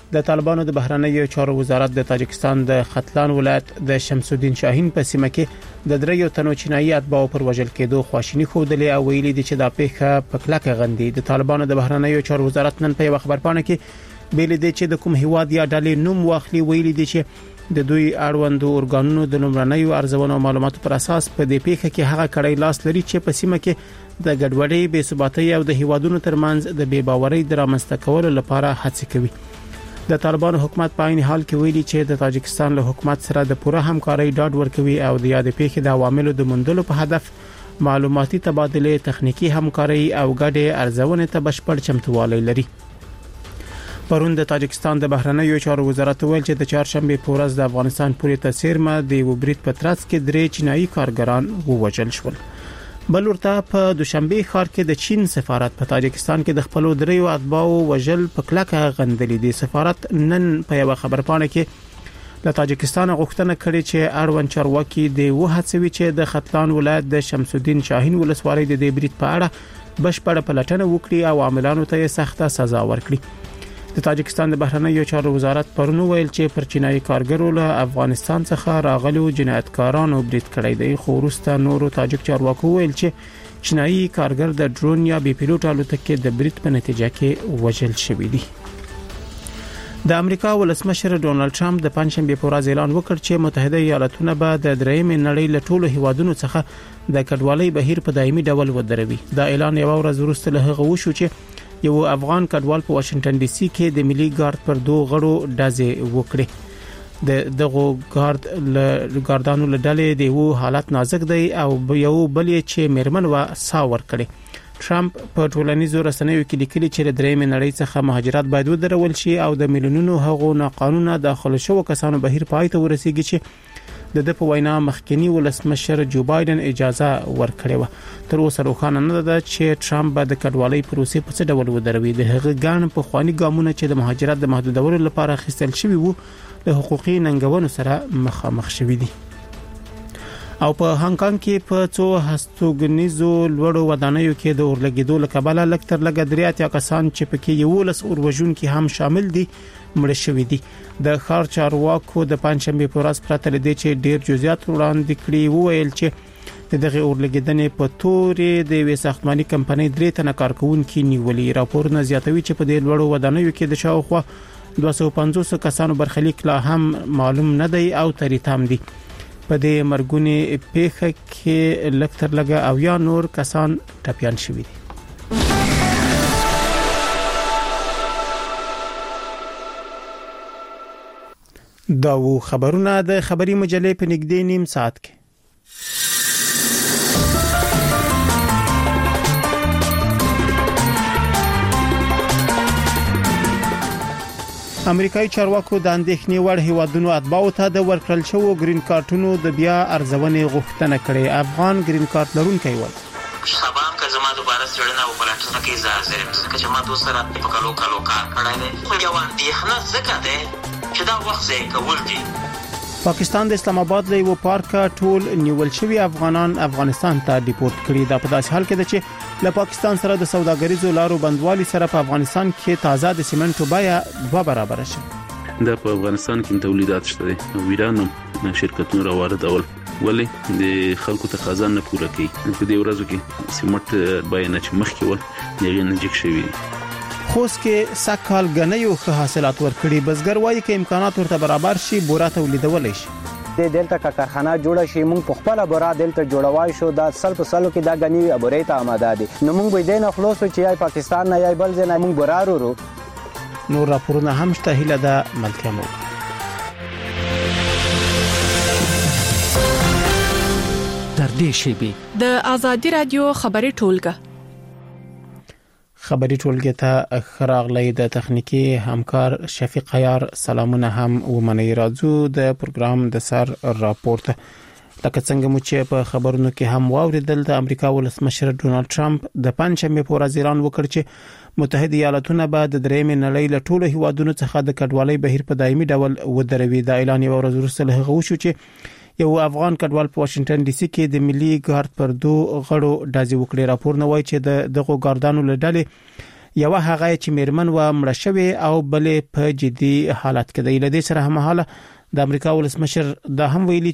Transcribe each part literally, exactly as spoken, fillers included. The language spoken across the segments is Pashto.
د طالبانو د بهرنیو چارو وزارت د تاجکستان د ختلان ولایت د شمس الدین شاهین په سیمه کې د دریو تنو چینایي اتباعو پر وژل کېدو خواشینی خوده او ویلي دي چې دا پیښه په کلکه غندي. د طالبانو د بهرنیو چارو وزارت نن په خبرپاڼه کې بیل دي چې د کوم هیواد یا ډلې نوم واخلي. ویلي دي چې د دوی اړوندو ارګانونو د لومړنیو ارزونو معلوماتو پر اساس په دې پیښه کې هغه کړي لاس لري چې په سیمه کې د ګډوډۍ، بې ثباتۍ او د هیوادونو ترمنځ د بې باورۍ د رامنځته کولو لپاره هڅې کوي. د طالبانو حکومت په عین حال کې ویلي چې د تاجکستان له حکومت سره د پوره همکارۍ ډاډ ورکوي او د یاد پیښې د عواملو د موندلو په هدف معلوماتي تبادله، تخنیکی همکارۍ او ګډې ارزونې ته بشپړ چمتووالی لري. پرون د تاجکستان د بهرنیو چارو وزارت ویل چې د چهارشنبه په ورځ د افغانستان پورې تاثیرمه د وبریت په ترڅ کې درې چینایي کارګران ووژل شول. بل ورته په دوشنبه ښار کې د چین سفارت په تاجکستان کې د خپل دریو اتباعو وژل په کلکه غندلې دي. سفارت نن په یو خبرپاڼه کې له تاجکستان غوښتنه کړې چې اړوند چارواکي د وهڅوي چې د ختلان ولایت د شمس الدین شاهین ولسوالۍ د وبریت په اړه بشپړه پلټنه وکړي او عاملانو ته سخته سزا ورکړي. د تاجکستان د بهرنیو چارو وزارت پرونو ویل چې پر چینایي کارګرو له افغانستان څخه راغلو جنایتکارانو برید کړی دی. خو وروسته نورو تاجک چارواکو ویل چې چینایي کارګر د ډرون یا بي پیلوټ الوتکې د برید په نتیجه کې وژل شوی دی. د امریکا ولسمشر ډونالد ټرمپ د پنځشنبه په ورځ اعلان وکړ چې متحده ایالاتونه به د درېیمې نړۍ له ټولو هیوادونو څخه د کډوالۍ بهیر په دایمي ډول ودروي. دا اعلان یو ورځ وروسته له هغه وشو چې یو افغان کډوال په واشنگټن ډي سي کې د ملي ګارد پر دوه غړو ډزې وکړې. د دغه ګارد له ګاردانو له ډلې د یو حالت نازک دی او یو بل چې مرمن و ساور کړي. ټرمپ په ټولنیزو رسنیو کې لیکلي چې د درېیمې نړۍ څخه مهاجرت باید ودرول شي او د میلیونونو هغو ناقانونه داخل شوو کسانو بهیر پای ته ورسیږي چې د د په وینا مخکنی ولسمشر جو بایدن اجازه ورکړې و. تر اوسه روښانه نه ده چې ټرمپ به د کډوالۍ پروسې په څه ډول ودروي. د هغه ګڼ په خواني ګامونه چې د مهاجرت د محدودولو لپاره اخیستل شوی وو له حقوقي ننګونو سره مخامخ شوی دي. او په هانګ کانګ کې په څو هستوګنیزو لوړو ودانیو کې د اورلګیدو لکباله لکتر لګ دریات یا کسان چې پکې یو لس اوروژون کې هم شامل دي مړ شوی دي. د ښار چارواکو د پنځشنبه په ورځ پرته لدی چې ډیر جزئیات وړاندې کړي وویل چې دغه اورلګیدنې په تورې د وې ساختماني کمپنۍ درې تنه کارکونکو نیولې. راپورونه زیاتوي چې په دې لوړو ودانیو کې د شاوخوا دوه سوه پنځوس کسانو برخلیک لا هم معلوم نه دی او تریتام دي. په دې مرګونی پیښه کې لکتر لګا او یا نور کسان ټپيان شوي دي. دا و خبرونه د خبري مجلې په نږدې نیم ساعت کې. امریکایي چارواکو د اندېښنې وړ هیوادونو اتباعو ته د ورکړل شوو گرین کارتونو د بیا ارزونې غوښتنه کړې. افغان گرین کارت لرونکي وایي شباب که زما دوباره سړنه او پلاتونه کې ځای ځکه چې ما دوسره په کلو کلو کار کړی دی. خو یو اندېښنه ځکه ده چې دا وخت ځای کول دي. پاکستان د اسلام آباد له یو پارک ټول نیول شوی افغانان افغانستان ته ډیپورت کړي. دا په داسې حال کې ده چې له پاکستان سره د سوداګریزو لارو بندوالي سره په افغانستان کې تازه د سیمنټو بیه دوه برابر شي. دا په افغانستان کې تولیدات شته دي. ویرانو شرکتونو راوړل ولې د خلکو تقاضا نه پوره کوي. په دې ورځو کې سیمنټ بیه نه چې مخکې ول یې نه جګ شوی. خوست کې سکهال غنیو ښه حاصلات ورکړي. بزګر وایي چې امکانات ورته برابر شي بورا تولیدولای شي. د دلته کارخانه جوړه شي موږ په خپل بورا دلته جوړوای شو. دا سل په سلو کې دا غنی ابورې ته آماده دي. نو موږ به دینه خلاصو چې یای پاکستان نه یای بل ځای نه موږ بورا ورو. نور راپورونه هم شته هله ده ملتیا مو. در دې شی د ازادي رادیو خبري ټولګه خبري ټولګه ته خراغلی د تخنیکی همکار شفیق عیار سلامونه هم ومني. راځو د پروګرام د سر راپورټ. لکه څنګه مو چې په خبرونو کې هم واوریدل د امریکا ولسمشر ډونالد ټرمپ د پنځمې په ورځ اعلان وکړ چې متحده ایالاتونه به د درېیمې نړۍ له ټولو هیوادونو څخه د کډوالۍ بهیر په دایمي ډول ودروي. دا اعلان یو ورځ وروسته له هغه وشو چې یو افغان کډوال په واشنگټن ډي سي کې د ملي ګارد پر دوه غړو ډزې وکړې. راپور نه وایي چې د دغه ګاردانو له ډلې یو هغه چې میرمن و مړه شوی او بلې په جدي حالت کې دی. لدې سره همحاله د امریکا ولسمشر دا هم ویلي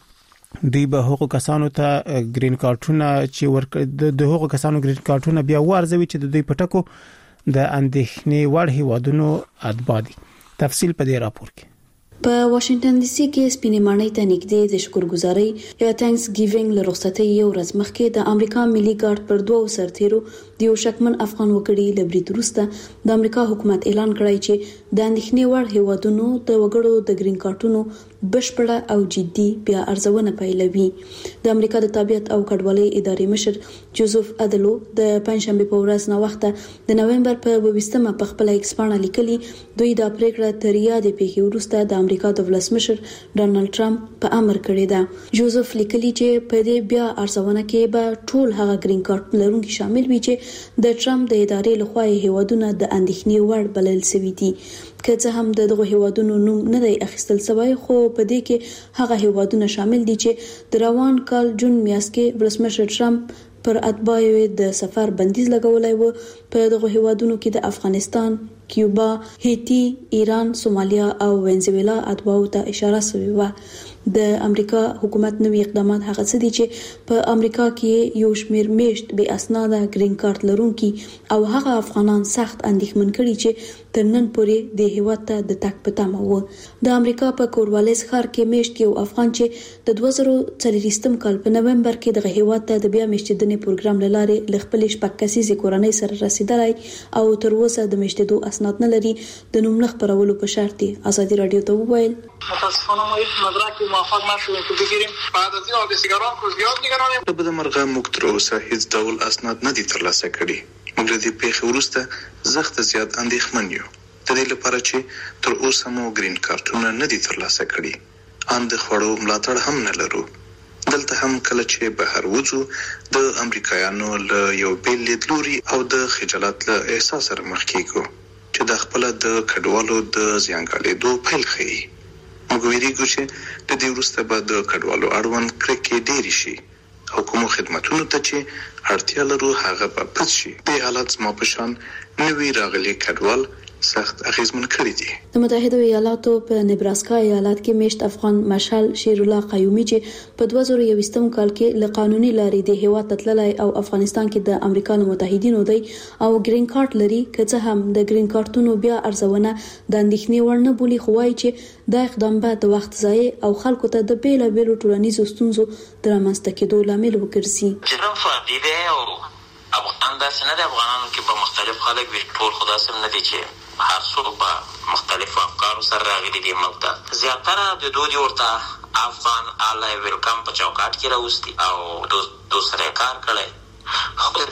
چې دوی به حقوق کسانو ته گرین کارتونه چې ورکړي د حقوق کسانو گرین کارتونه بیا ورزوي چې د دوی پټکو د اندېښنې وړ هیوادونو اتباع دي. تفصیل په دې راپور کې. په واشنگټن ډي سي کې سپینې ماڼۍ ته نږدې د شکرګزارۍ یا تانکس ګیوینګ له رخصتۍ یو ورځ مخکې د امریکا ملي ګارد پر دوه سرتیرو د یو شکمن افغان وګړي له برید وروسته د امریکا حکومت اعلان کړی چې د اندېښنې وړ هیوادونو د وګړو د گرین کارتونو بشپړه او جدي بیا ارزونه پیلوي. د امریکا د طبيعت او کډوالۍ ادارې مشر جوزف ادلو د پنځشنبه په ورځ نو وخت د نوومبر په ویشتمه په خپل ایکس باندې لیکلي دوی د پریکړه تر یادې پیښې وروسته د امریکا د ولسمشر ډانلډ ټرمپ په امر کړی ده. جوزف لیکلي چې په دې بیا ارزونه کې به ټول هغه گرین کارت لرونکي شامل وي چې د ټرمپ د ادارې لخوا هیوادونه د اندېښنې وړ بلل شوي دي. که څه هم دغه هیوادونو نوم نه دی اخیستل شوی خو په دې کې هغه هیوادونه شامل دي چې د روان کال جون میاشت کې ولسمشر ټرمپ پر اتباعو د سفر بندیز لګولای و. په دغه هیوادونو کې د افغانستان، کیوبا، هیتی، ایران، سومالیا او وینزویلا اتباعو ته اشاره شوی و. د امریکا حکومت نوې اقدامات هغه څه دي چې په امریکا کې یو شمېر میشت بې اسناده گرین کارت لرونکي او هغه افغانان سخت اندېښمن کړي چې تر نن پورې د هیواد ته د تګ په تمه وو. د امریکا په کوروالیس ښار کې میشت یو افغان چې د دوه زره څلوېښتم کال په نوومبر کې د هیواد ته د بیا میشتېدنې پروګرام لاره ل خپل شپږ کسیزې کورنۍ سره رسیدلی او تر اوسه د میشتېدو اسناد نه لري. د نوم نه خپرولو په شرط ازادي رادیو ته وویل متاسفانه ما هیچ مدرکی موفق نشدیم که بگیریم. بعد از این آدرسیگران که زیاد نگرانیم. په بده مرغه موږ تر اوسه هیڅ ډول اسناد نه دي ترلاسه کړي. موږ له دې پیښې وروسته سخت زیات اندېښمن یو. د دې لپاره چې تر اوسه مو گرین کارتونه نه دي ترلاسه کړي. ان د خوړو ملاتړ هم نه لرو. دلته هم کله چې بهر وځو د امریکایانو له یو بیل لیدلوري او د خجالت له احساس سره مخ کیږو چې د خپل د کډوالو د زیانګالېدو پیل ښيي. موږ ویریږو چې د دې وروسته به د کډوالو اړوند کرکې ډېرې شي او کومو خدماتونو ته چې اړتیا لرو هغه به پټ شي. د حالت زما په شان نوي راغلي کډوال سخت اغیزمن کړی دي. د متحده ایالاتو په نبراسکا ایالت کې میشت افغان مشال شیر الله قیومي چې په دوه زره یوویشتم کال کې له قانوني لارې د هیواد ته تللی او افغانستان کې د امریکا متحدینو دی او گرین کارت لري. که څه هم د گرین کارتونو بیا ارزونه د اندېښنې وړ نه بولي خو وايي چې دا اقدام به د وخت ضایع او خلکو ته د بیلابیلو ټولنیزو ستونزو د رامنځته کېدو لامل وګرځي. جرم فردي دی او افغان داسې نه دی. افغانانو کې به مختلف خلک وي، ټول خو داسې نه دي چې هر څوک به مختلف افکارو سره راغلي دي. ملک ته زیاتره د دوی ورته افغان آلای ویلکم په چوکاټ کې راوستي او دو سره کار کړی. خو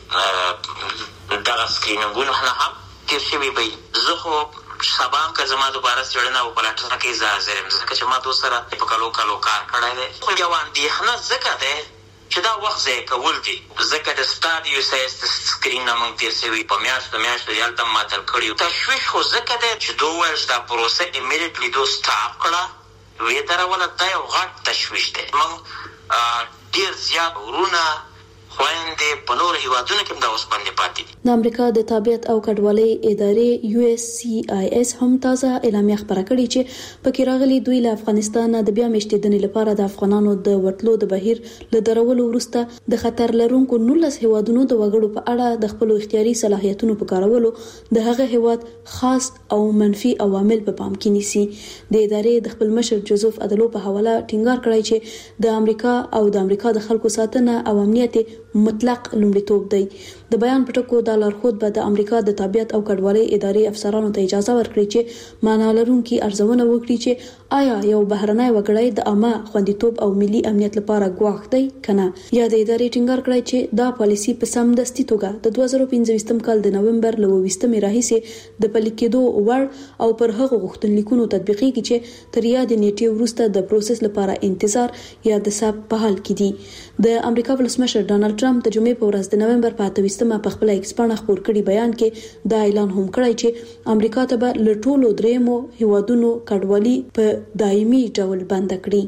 دې دغه سکرینینګونه نه هم تېر شوي وي. زه خو سبا که زما دوباره څېړنه وپلټنه کوي زه حاضر یم ځکه چې ما دوی سره په کلو کلو کار کړی دی. خو یو اندېښنه ځکه دی چې دا وخت ضایع کول دي ځکه د ستا د یو سایز د سکرین نه موږ تېر شوي په میاشتو میاشتو هلته معطل کړي. تشویش خو ځکه دی چې دوی وویل چې دا پروسه امیډیټلي دوی سټاپ کړه ویې دروله. دا یو غټ تشویش دی. موږ ډېر زیات ورونه خویندې په نورو هیوادونو کې هم دا اوس باندې پاتې دي. د امریکا د طبيعت او کډوالۍ ادارې یو اس سی آی اس هم تازه اعلامیه خبره کړې چې پکې راغلي دوی له افغانستان د بیا میشتېدنې لپاره د افغانانو د وټلو د بهیر له درولو وروسته د خطر لرونکو نولس هیوادونو د وګړو په اړه د خپل اختیاري صلاحیتونو په کارولو د هغه هیواد خاص او منفي عوامل په پام کې نیسي. د ادارې د خپل مشر جوزف ادلو په حواله ټینګار کړی چې د امریکا او د امریکا د خلکو ساتنه او امنیت مطلق لومړیتوب دی. د بیان په ټکو د لارښود به د امریکا د طبيعت او کډوالۍ ادارې افسرانو ته اجازه ورکړي چې معنا لرونکي ارزونه وکړي چې آیا یو بهرنی وګړی د عامه خوندیتوب او ملي امنیت لپاره ګواښ دی کنه. یا د ادارې ټینګار کړی چې دا پالیسي په سمدستي توګه د دوه زره پنځويشتم کال د نوومبر له اوویشتمې راهیسې د پلي کېدو وړ او پر هغو غوښتنلیکونو تطبیقېږي چې تر یادې نیټې وروسته د پروسس لپاره انتظار یا د سب په حال کې دي. د امریکا ولسمشر ډانلډ ټرمپ د جمعې په ورځ د نوومبر په اتویشتمه په خپل ایکس باندې خبر کړي بیان کې دا اعلان هم کړی چې امریکا ته به له ټولو دریمو هیوادونو کډوالي په دایمي ډول بند کړي.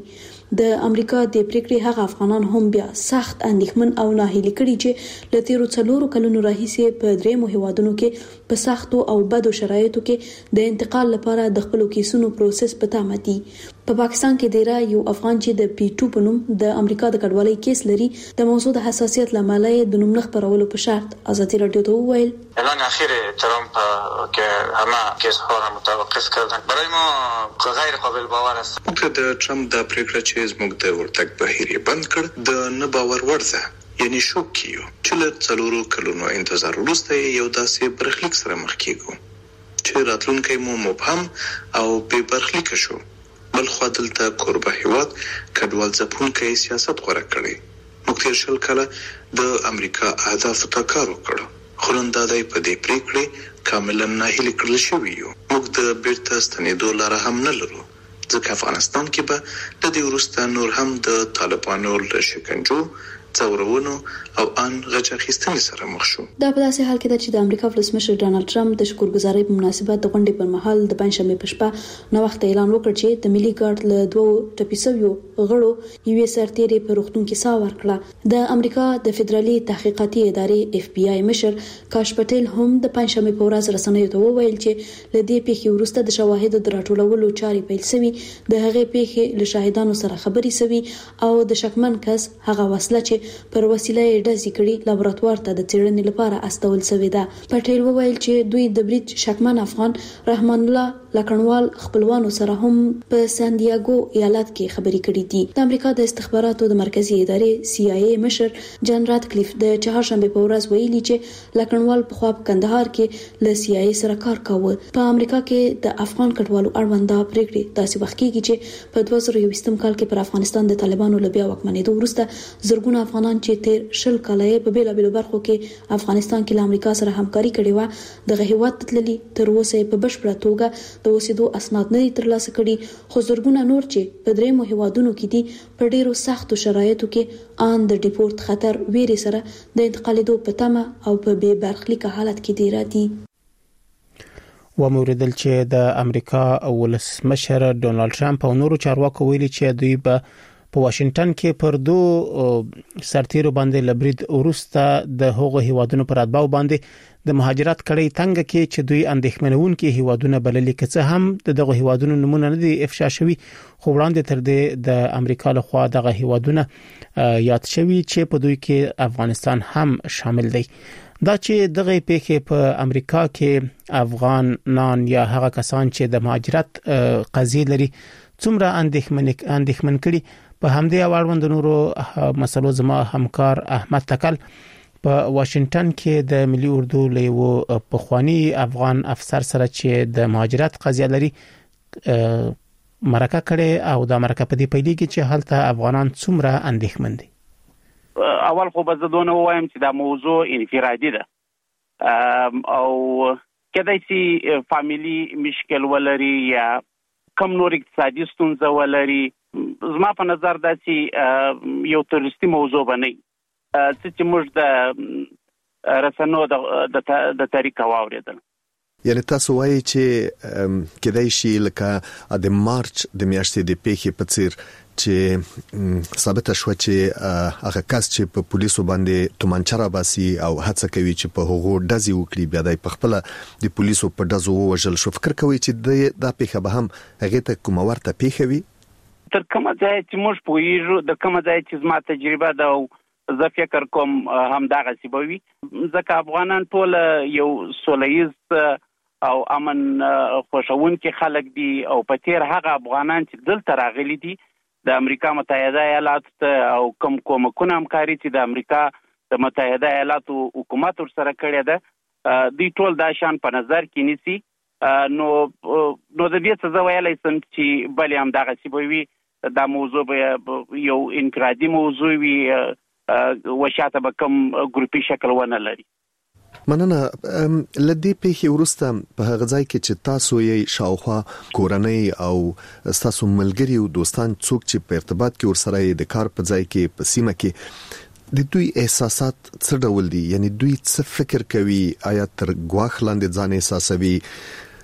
د امریکا د پریکړې هغه افغانان هم بیا سخت اندېښمن او ناهیلي کړي چې له تیرو څلورو کلونو راهیسې په درېمو هیوادونو کې په سختو او بدو شرایطو کې د انتقال لپاره د خپل کیسونو پروسس په تامه دي. په پاکستان کې ډیرا یو افغان چې د پی ټو په نوم د امریکا د کډوالۍ کیس لري د موضوع د حساسیت لامل د نوم نه خبرولو په شرط ازادي رادیو ته وویل اعلان اخیر ترامپ که همه کیس ها را متوقف کردن برای ما غیر قابل باور است. موږ د ترامپ د پریکړه چې زموږ د ورتګ بهیر بند کړ د نه باور وړ ده، یعنی شوک کیو چې له څلورو کلونو انتظار وروسته یو داسې برخلیک سره مخ کیږو چې راتلونکی مو مبهم او بې برخلیک شو. بل خو دلته کوربه هیواد کډوال ځپونکي سیاست غوړه کړي. موږ تیر شل کله د امریکا اهداف ته کار وکړو، خو نن دا د پدې پریکړې کاملا ناهیلي کړل شوی یو. موږ د بیرته ستنېدو لاره هم نه لرو، ځکه افغانستان کې به د دې وروسته نور هم د طالبانو له شکنجو څورونو او ان غچ اخیستنې سره مخ شو. دا په داسې حال کې ده چې د امریکا ولسمشر ډانلډ ټرمپ د شکرګزارۍ په مناسبت د غونډې پر مهال د پنځشنبه په شپه نو وخت اعلان وکړ چې د ملي ګارد له دوه ټپیسویو غړو یوې سرتیري په روغتون کې ساه ورکړه. د امریکا د فدرالي تحقیقاتي ادارې اف بی آی مشر کاش پټیل هم د پنځشنبه په ورځ رسنیو ته وویل چې له دې پیښې وروسته د شواهدو د راټولولو چارې پیل شوې، د هغې پیښې له شاهدانو سره خبرې شوې او د شکمن کس هغه وسله چې پر وسیله یې ډزې کړي لابراتوار ته د څېړنې لپاره استول شوې ده. پټیل وویل چې دوی د بریټ شکمن افغان رحمان الله لکنوال خپلوانو سره هم په سان دیاګو ایالت کې خبرې کړې دي. د امریکا د استخباراتو د مرکزی ادارې سی آی ای مشر جان راتکلیف د چهارشنبه په ورځ ویلي چې لکنوال په خوا په کندهار کې له سی آی ای سره کار کاوه. په امریکا کې د افغان کډوالو اړوند دا پریکړې داسې وخت کېږي چې په دوه زره یوویشتم کال کې پر افغانستان د طالبانو له بیا واکمنېدو وروسته زرګونه افغانان چې تیر شل کاله په بیلا بیلو برخو کې افغانستان کې له امریکا سره همکاري کړې و د هیواد تللي تر اوسه په بشپړه توګه د اوسېدو اسناد نه ترلاسه کړي، خو زرګونه نور چې په درېمو هیوادونو کې دي په ډیرو سختو شرایطو کې ان د ډیپورت خطر ویري سره د انتقالېدو په تمه او په بې برخلیکه حالت کې دي راځي. وموردل چې د امریکا ولسمشر ډونالډ ټرمپ او نورو چارواکو ویلي چې دوی به په واشنگټن کې پر دوه سرتیرو باندې لبرید وروسته د هغو هیوادونو پر اتباع باندې د مهاجرت کړي تنګ کې چې دوی اندېښمنونکي هیوادونه بللي کې څه هم دغه هیوادونو نمونه نه دي افشا شوی، خو وړاندې تر دې د امریکا له خوا دغه هیوادونه یاد شوی چې په دوی کې افغانستان هم شامل دی. دا چې دغه پیښې په امریکا کې افغانان یا هغه کسان چې د مهاجرت قضیه لري څومره اندېښمن اندېښمن کړي، په همدې اړوند نورو مسلو زما همکار احمد تکل په واشنگټن کې د ملي اردو لیو پخوانی افغان افسر سره چې د مهاجرت قضیه لري مرکه کړي او د مرکه په دې پیلېږي چې هلته افغانان څومره اندېښمن دي. اول خو به زه دونه وایم چې دا موضوع انفرادي ده او کدی چې فامیلی مشکل ولري یا کم نور اقتصادي ستونزه ولري، زما په نظر دا چې یو تروریستي موضوع بنئ چې موږ د رسنو د تاریخ واوریدل. یعنی تاسو وایي چې کدی شي لکه د مارچ د میاشتې د پیښې په څیر چې ثابت شو چې هغه کس چې په پولیسو باندې تومانچه را باسي او هڅه کوي چې په هغو ډزې وکړي بیا د خپل د پولیسو په ډزو وژل شو، فکر کوي چې دا پیښه به هم هغه ته کوم ورته پیښه وي؟ تر کومه ځای چې موږ پوهیږو د کومه ځای چې زما تجربه ده او زه فکر کوم هم دغه سی به وي، ځکه افغانان ټول یو سولهییز او امن خوښونکي خلک دي او په تیر هغه افغانان چې دلته راغلي دي د امریکا متحده ایالاتو ته او کوم کومکونه همکاري چې د امریکا د متحده ایالاتو حکومت ورسره کړی ده دوی ټول دا شان په نظر کې نیسي. نو نو د دې څه زه ویلی سم چې بلې هم دغسې به وي، دا موضوع به یو انفرادي موضوع وي، وشاته به کوم ګروپي شکل ونه لري. مننه. لدې پیښې وروسته په هغه ځای کې چې تاسو یې شاوخوا کورنۍ او تاسو ملګري او دوستان څوک چې په ارتباط کې ورسره د کار په ځای کې په سیمه کې د دوی احساسات څه ډول دي؟ یعنی دوی څه فکر کوي؟ آیا تر ګواښ لاندې ځان احساسوي؟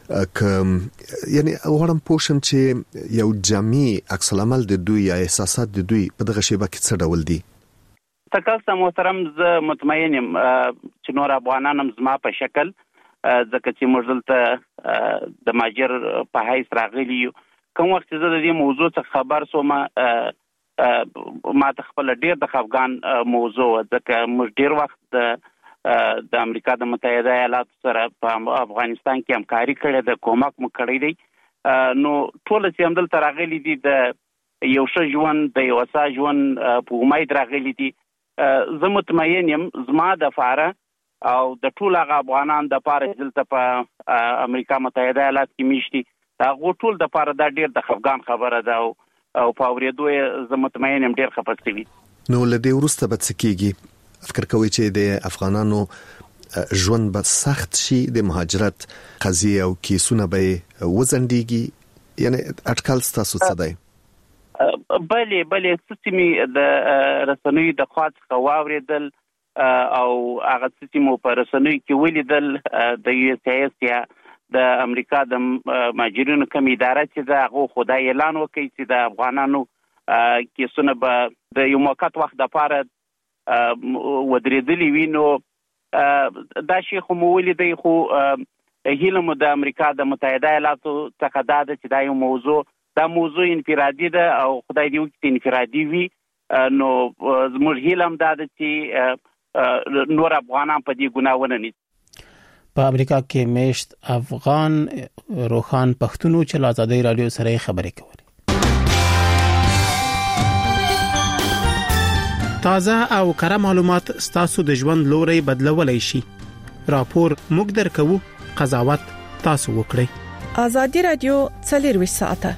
کوم یعنی ورم پوښم چې یو جامع عکس العمل د دوی یا احساسات د دوی په دغه شیبه کې څه ډول دي؟ تاسو محترم زه مطمئن یم چې نور افغانان هم زما په شکل ځکه چې موږ دلته د ماجر په حیث راغلي یو. کوم وخت زه د دې موضوع څخه خبر سوم ما ته خپل ډیر د افغان موضوع ځکه موږ ډیر وخت د د امریکا د متحده ایالاتو سره په افغانستان کې همکاري کړې ده، کومک مو کړی دی. نو ټول چې هم دلته راغلي دي د یو ښه ژوند د یو ښه ژوند په امید راغلي دي. زه مطمئن یم زما د فاره او د ټول هغه افغانان د پاره دلته په امریکا متحده ایالات کې میشتي هغه ټول د پاره دا ډیر د افغان خبره ده او په اورېدو یې زه مطمئن یم ډیر خپستوي. نو لدې ورسته به څه کیږي؟ فکر کوي چې د افغانانو ژوند به سخت شي، د مهاجرت قضیه او کیسونه به وزندګي، یعنی اټکل تاسو څه دی؟ بلې بلې سیستمي د رسنوي د خوا څخه واوریدل او هغه سیستم په رسنوي کې ولیدل د یو اس ایس یا د امریکا د ماجرینو کمی اداره چې دا هغه خدای اعلان وکړي چې د افغانانو کیسونه به د یو موقت وخت لپاره ودرېدلې وي. نو دا شی خو مو ولیدی، خو هیله مو د امریکا د متحده ایالاتو څخه دا ده چې دا یو موضوع دا موضوع انفرادي ده او خدای دې وکړي انفرادي وي. نو زموږ هیله هم دا ده چې نور افغانان په دې ګناه ونه نیسي. په امریکا کې میشت افغان روخان پښتونو چې له ازادۍ رادیو سره خبرې کولې. تازه او کره معلومات ستاسو د ژوند لوري بدلولای شي. راپور موږ درکو، قضاوت تاسو وکړئ. ازادي رادیو څلور ساعته.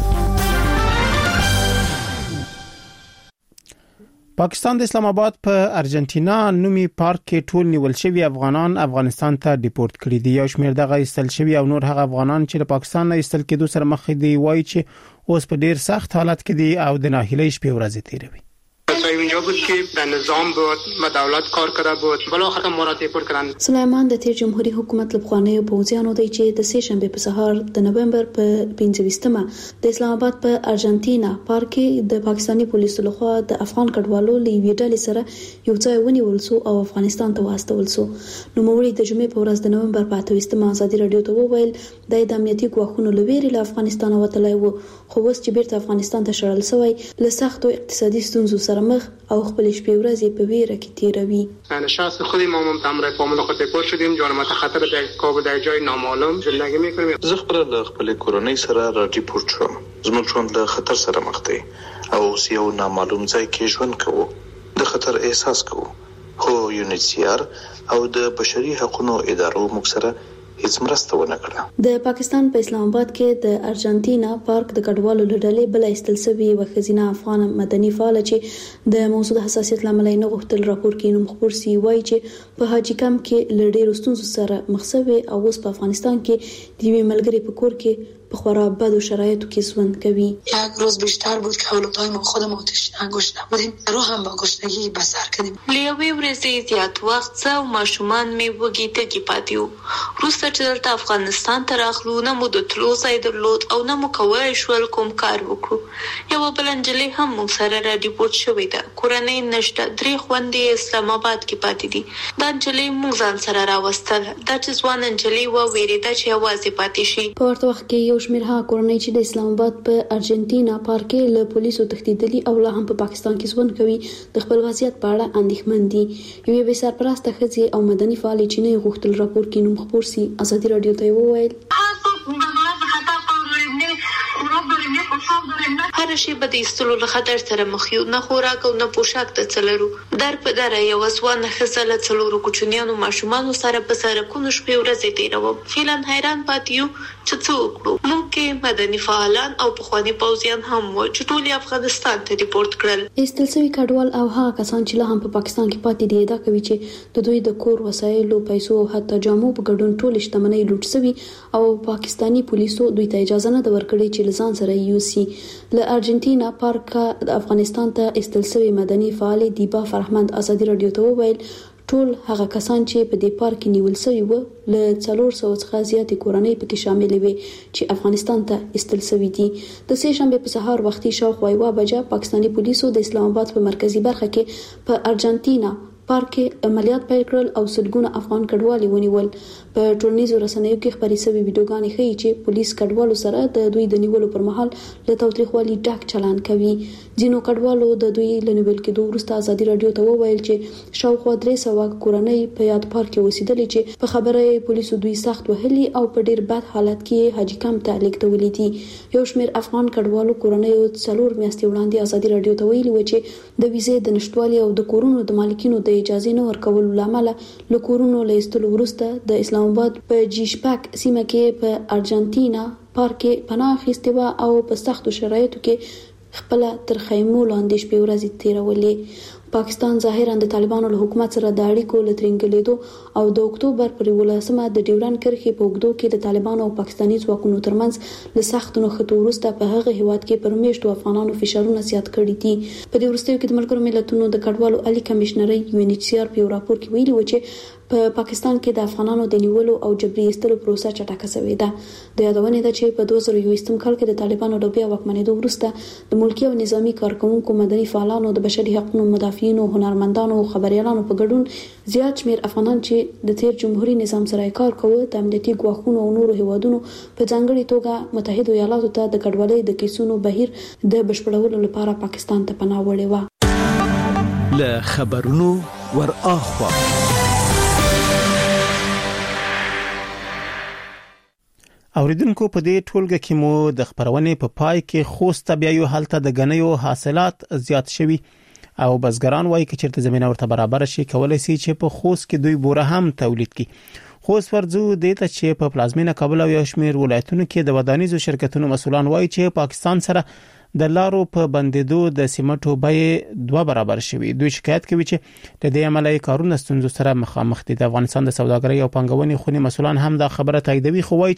پاکستان د اسلام آباد په ارجنټینا نومي پارک کې ټول نیول شوی افغانان افغانستان ته ډیپورت کړي دي. یو شمېر دغه ایستل شوی او نور هغه افغانان چې له پاکستان نه ایستل کېدو سره مخ دي وایي چې اوس په ډیر سخت حالت کې دي او د ناهیلۍ شپې ورځې تیروي. اینجا بود که در نظام بود و دولت کار کرده بود بالاخره ما را دیپورت کردند. سلیمان د تیر جمهوریت حکومت لپخوانی پوځیانو دی چې د سه شنبه په سهار د نومبر په پنځه ویشتمه د اسلام آباد په ارجنټینا پارک کې د پاکستانی پولیسو لخوا د افغان کډوالو لوي ډلې سره یو ځای ونیول شو او افغانستان ته واستول شو. نو موږ د جمعې په ورځ د نومبر په اته ویشتمه ازادي رادیو ته وویل د امنیتي ګواښونو لویري له افغانستان وتلای وو، خو اوس چې بیرته افغانستان ته شړل شوی له سختو اقتصادي ستونزو سره مخ او خپل شپې ورځې په ویره کې تیروي. من شخص خودی ما هم همراه فامیل خود دیپورت شدیم، جان ما خطر در کابل در جای نامعلوم زندگی میکنیم. زه خپل خپل کورنۍ سره را ډیپورت شوم. زموږ ژوند له خطر سره مخ دی او یو نامعلوم ځای کې ژوند کوو. د خطر احساس کوو. خو یونیسیار او د بشري حقوقو ادارو موږ سره هیڅ مرسته ونه کړه. د پاکستان په اسلام آباد کې د ارجنټینا پارک د کډوالو لړلې بل ایستل سوي وخزینه افغان مدني فعال چې د موضوع حساسیت لامل نه غوښتل راپور کې نوم خبر سی وای چې په حاجی کم کې لړې رستونزو سره مخسوي او اوس په افغانستان کې د وی ملګری په کور کې به خورا بد و شرایطو کې ژوند کوي. یک روز بیشتر بود که اولادای ما خودمون گشته بودیم، روح هم با گشتگی بسر کردیم. لیوی ورځې زیات وخت څو ماشومان مې وږي تږي پاتې وو. وروسته چې دلته افغانستان ته راغلو نه مو د تلو ځای درلود او نه مو کولی شول کوم کار وکړو. یوه بله نجلۍ هم موږ سره را ډیپورت شوې ده، کورنۍ نشته، درې خویندې اسلام آباد کې پاتې دي. دا نجلۍ موږ ځان سره راوستله. دا چې ځوانه نجلۍ وویرېده چې یوازې پاتې شي. په ورته وخت کې یو شمېر هغه کورنۍ چې د اسلام آباد په ارجنټینا پارک کې له پولیسو تښتېدلي او لا هم په پاکستان کې ژوند کوي د خپل وضعیت په اړه اندېښمن دي. یوې بې سرپرسته ښځې او مدني فعالې چې نه غوښتل راپور کې نوم خپور سي ازادي رادیو ته وویل هر شی به د ایستلو له خطر سره مخ یو، نه خوراک او نه پوشاک ته څلرو. در په دره یو ځوانه ښځه له څلورو کوچنیانو ماشومانو سره په سړکونو شپې ورځې تېروم. فعلا حیران پاتې یو چې څه وکړو. موږ کې مدني فعالان او پخواني پوځیان هم وو چې ټول افغانستان ته ریپورت کړل. ایستل شوي کډوال او هغه کسان چې لا هم په پاکستان کې پاتې دي ادعا کوي چې د دوی د کور وسایلو، پیسو او حتی جامو په ګډون ټول شتمنۍ لوټ شوي او پاکستانی پولیسو دوی ته اجازه نه ورکړي چې لزان سره یوسي. له ارجنټینا پارک د افغانستان ته ایستل شوی مدني فعال دیبا فرحمند ازادي رادیو ته وویل ټول هغه کسان چې په دې پارک کې نیول شوي وو له څلور سوه څخه زیاتې کورنۍ پکې شامل وي چې افغانستان ته استل شوي دي. د سه شنبه په سهار وختي شاوخوا یوه بجه پاکستاني پولیسو د اسلام آباد په مرکزی برخه کې په ارجنټینا پارک کې عملیات پیل کړل او سلګونه افغان کډوالي ونیول. په ټولنیزو رسنیو کې خبري شوي ویډیوګانې ښیي چې پولیس کډوالو سره د دوی د نیولو پر مهال له تاوتریخوالي ډک چلند کوي. ځینو کډوالو د دوی له نیول کېدو وروسته ازادي رادیو ته وویل چې شاوخوا درې سوه کورنۍ په یاد پارک کې اوسېدلې چې په خبره یې پولیسو دوی سخت وهلي او په ډیر بد حالت کې حاجی کمپ ته لیږدولي دي. یو شمېر افغان کډوالو کورنۍ څلور میاشتې وړاندې ازادي رادیو ته ویلي و چې د ویزې د نشټوالي او د کورونو د مالکینو د اجازه نه ورکولو لامل له کورونو له ایستلو وروسته د اسلام آباد په جیشپاک سیمه کې په ارجنټینا پارک کې پناه اخیستې وه او په سختو شرایطو کې خپل تر خیمو لاندې شپې ورځې تیرولې. پاکستان ظاهرا د طالبانو له حکومت سره د اړیکو له ترنګلېدو او د اکتوبر پر ولسمه د ډیورند کرښې په اوږدو کې د طالبانو او پاکستاني ځواکونو ترمنځ له سختو نښتو وروسته په هغه هیواد کې پر میشتو افغانانو فشارونه زیات کړي دي. په دې وروستیو کې د ملګرو ملتونو د کډوالو عالی کمشنري یو ان ایچ سی آر په یو راپور کې ویلي و چې په پاکستان کې د افغانانو د نیولو او جبري ایستلو پروسه چټکه شوې ده. د یادونې ده چې په دوه زره یوویشتم کال کې د طالبانو د بیا واکمنېدو وروسته د ملکي او نظامی کارکونکو، مدني فعالانو، د بشري حقوقو مدافعینو، هنرمندانو او خبريالانو په ګډون زیات شمېر افغانان چې د تیر جمهوریت نظام سره کار کوي د امنیتي ګواښونو او نورو هیوادونو په ځانګړي توګه متحده ایالاتو ته د کډوالۍ د کیسونو بهیر د بشپړولو لپاره پاکستان ته پناه وړې و. له خبرونو ور اخوا اوریدونکو په دې ټولګه کې مو د خبرونې په پای کې خوست بیا یو حالت د غنیو حاصلات زیات شوي او بزګران وایي چې چیرته زمينه ورته برابر شي کولای شي چې په خوست کې دوی بوره هم تولید کړي. خوست ورځو د ته چې په پلازمینه کابل او یو شمېر ولایتونو کې د ودانیزو شرکتونو مسولان وایي چې پاکستان سره د لارو په بندیدو د سیمټو بیې دوه برابر شوي. دوی شکایت کوي چې د دې عملي کارونه ستونزو سره مخامخ دي. د افغانستان د سوداګرۍ او پنګونې خونې مسولان هم دا خبره تاییدوي، خو وایي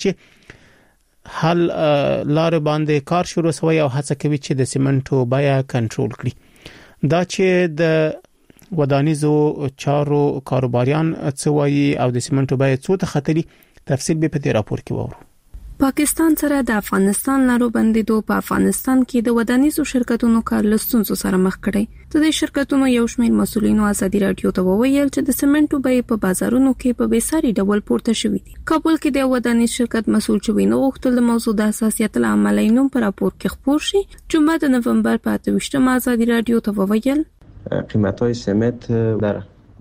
چې حل لار باندې کار شروع شوی او هڅه کوي چې د سیمنټو بیه کنټرول کړي. دا چې د ودانیزو چارو کاروباریان څه وایي او د سیمنټو بیه څو ته خطري، تفصیل به په دې راپور کې وورو. پاکستان سره د افغانستان لارو بندیدو په افغانستان کې د ودانیزو شرکتونو کار له ستونزو سره مخ کړي. د دې شرکتونو یو شمېر مسؤلینو ازادي رادیو ته وویل چې د سیمنټو بیې په بازارونو کې په بیساري ډول پورته شوې دي. کابل کې د ودانیز شرکت مسؤل چې نو غوښتل د موضوع د حساسیت له امله نوم پر راپور کې خپور شي. جمعه د نومبر په اته ویشتمه ازادي رادیو ته وویل قیمت‌های سمنت در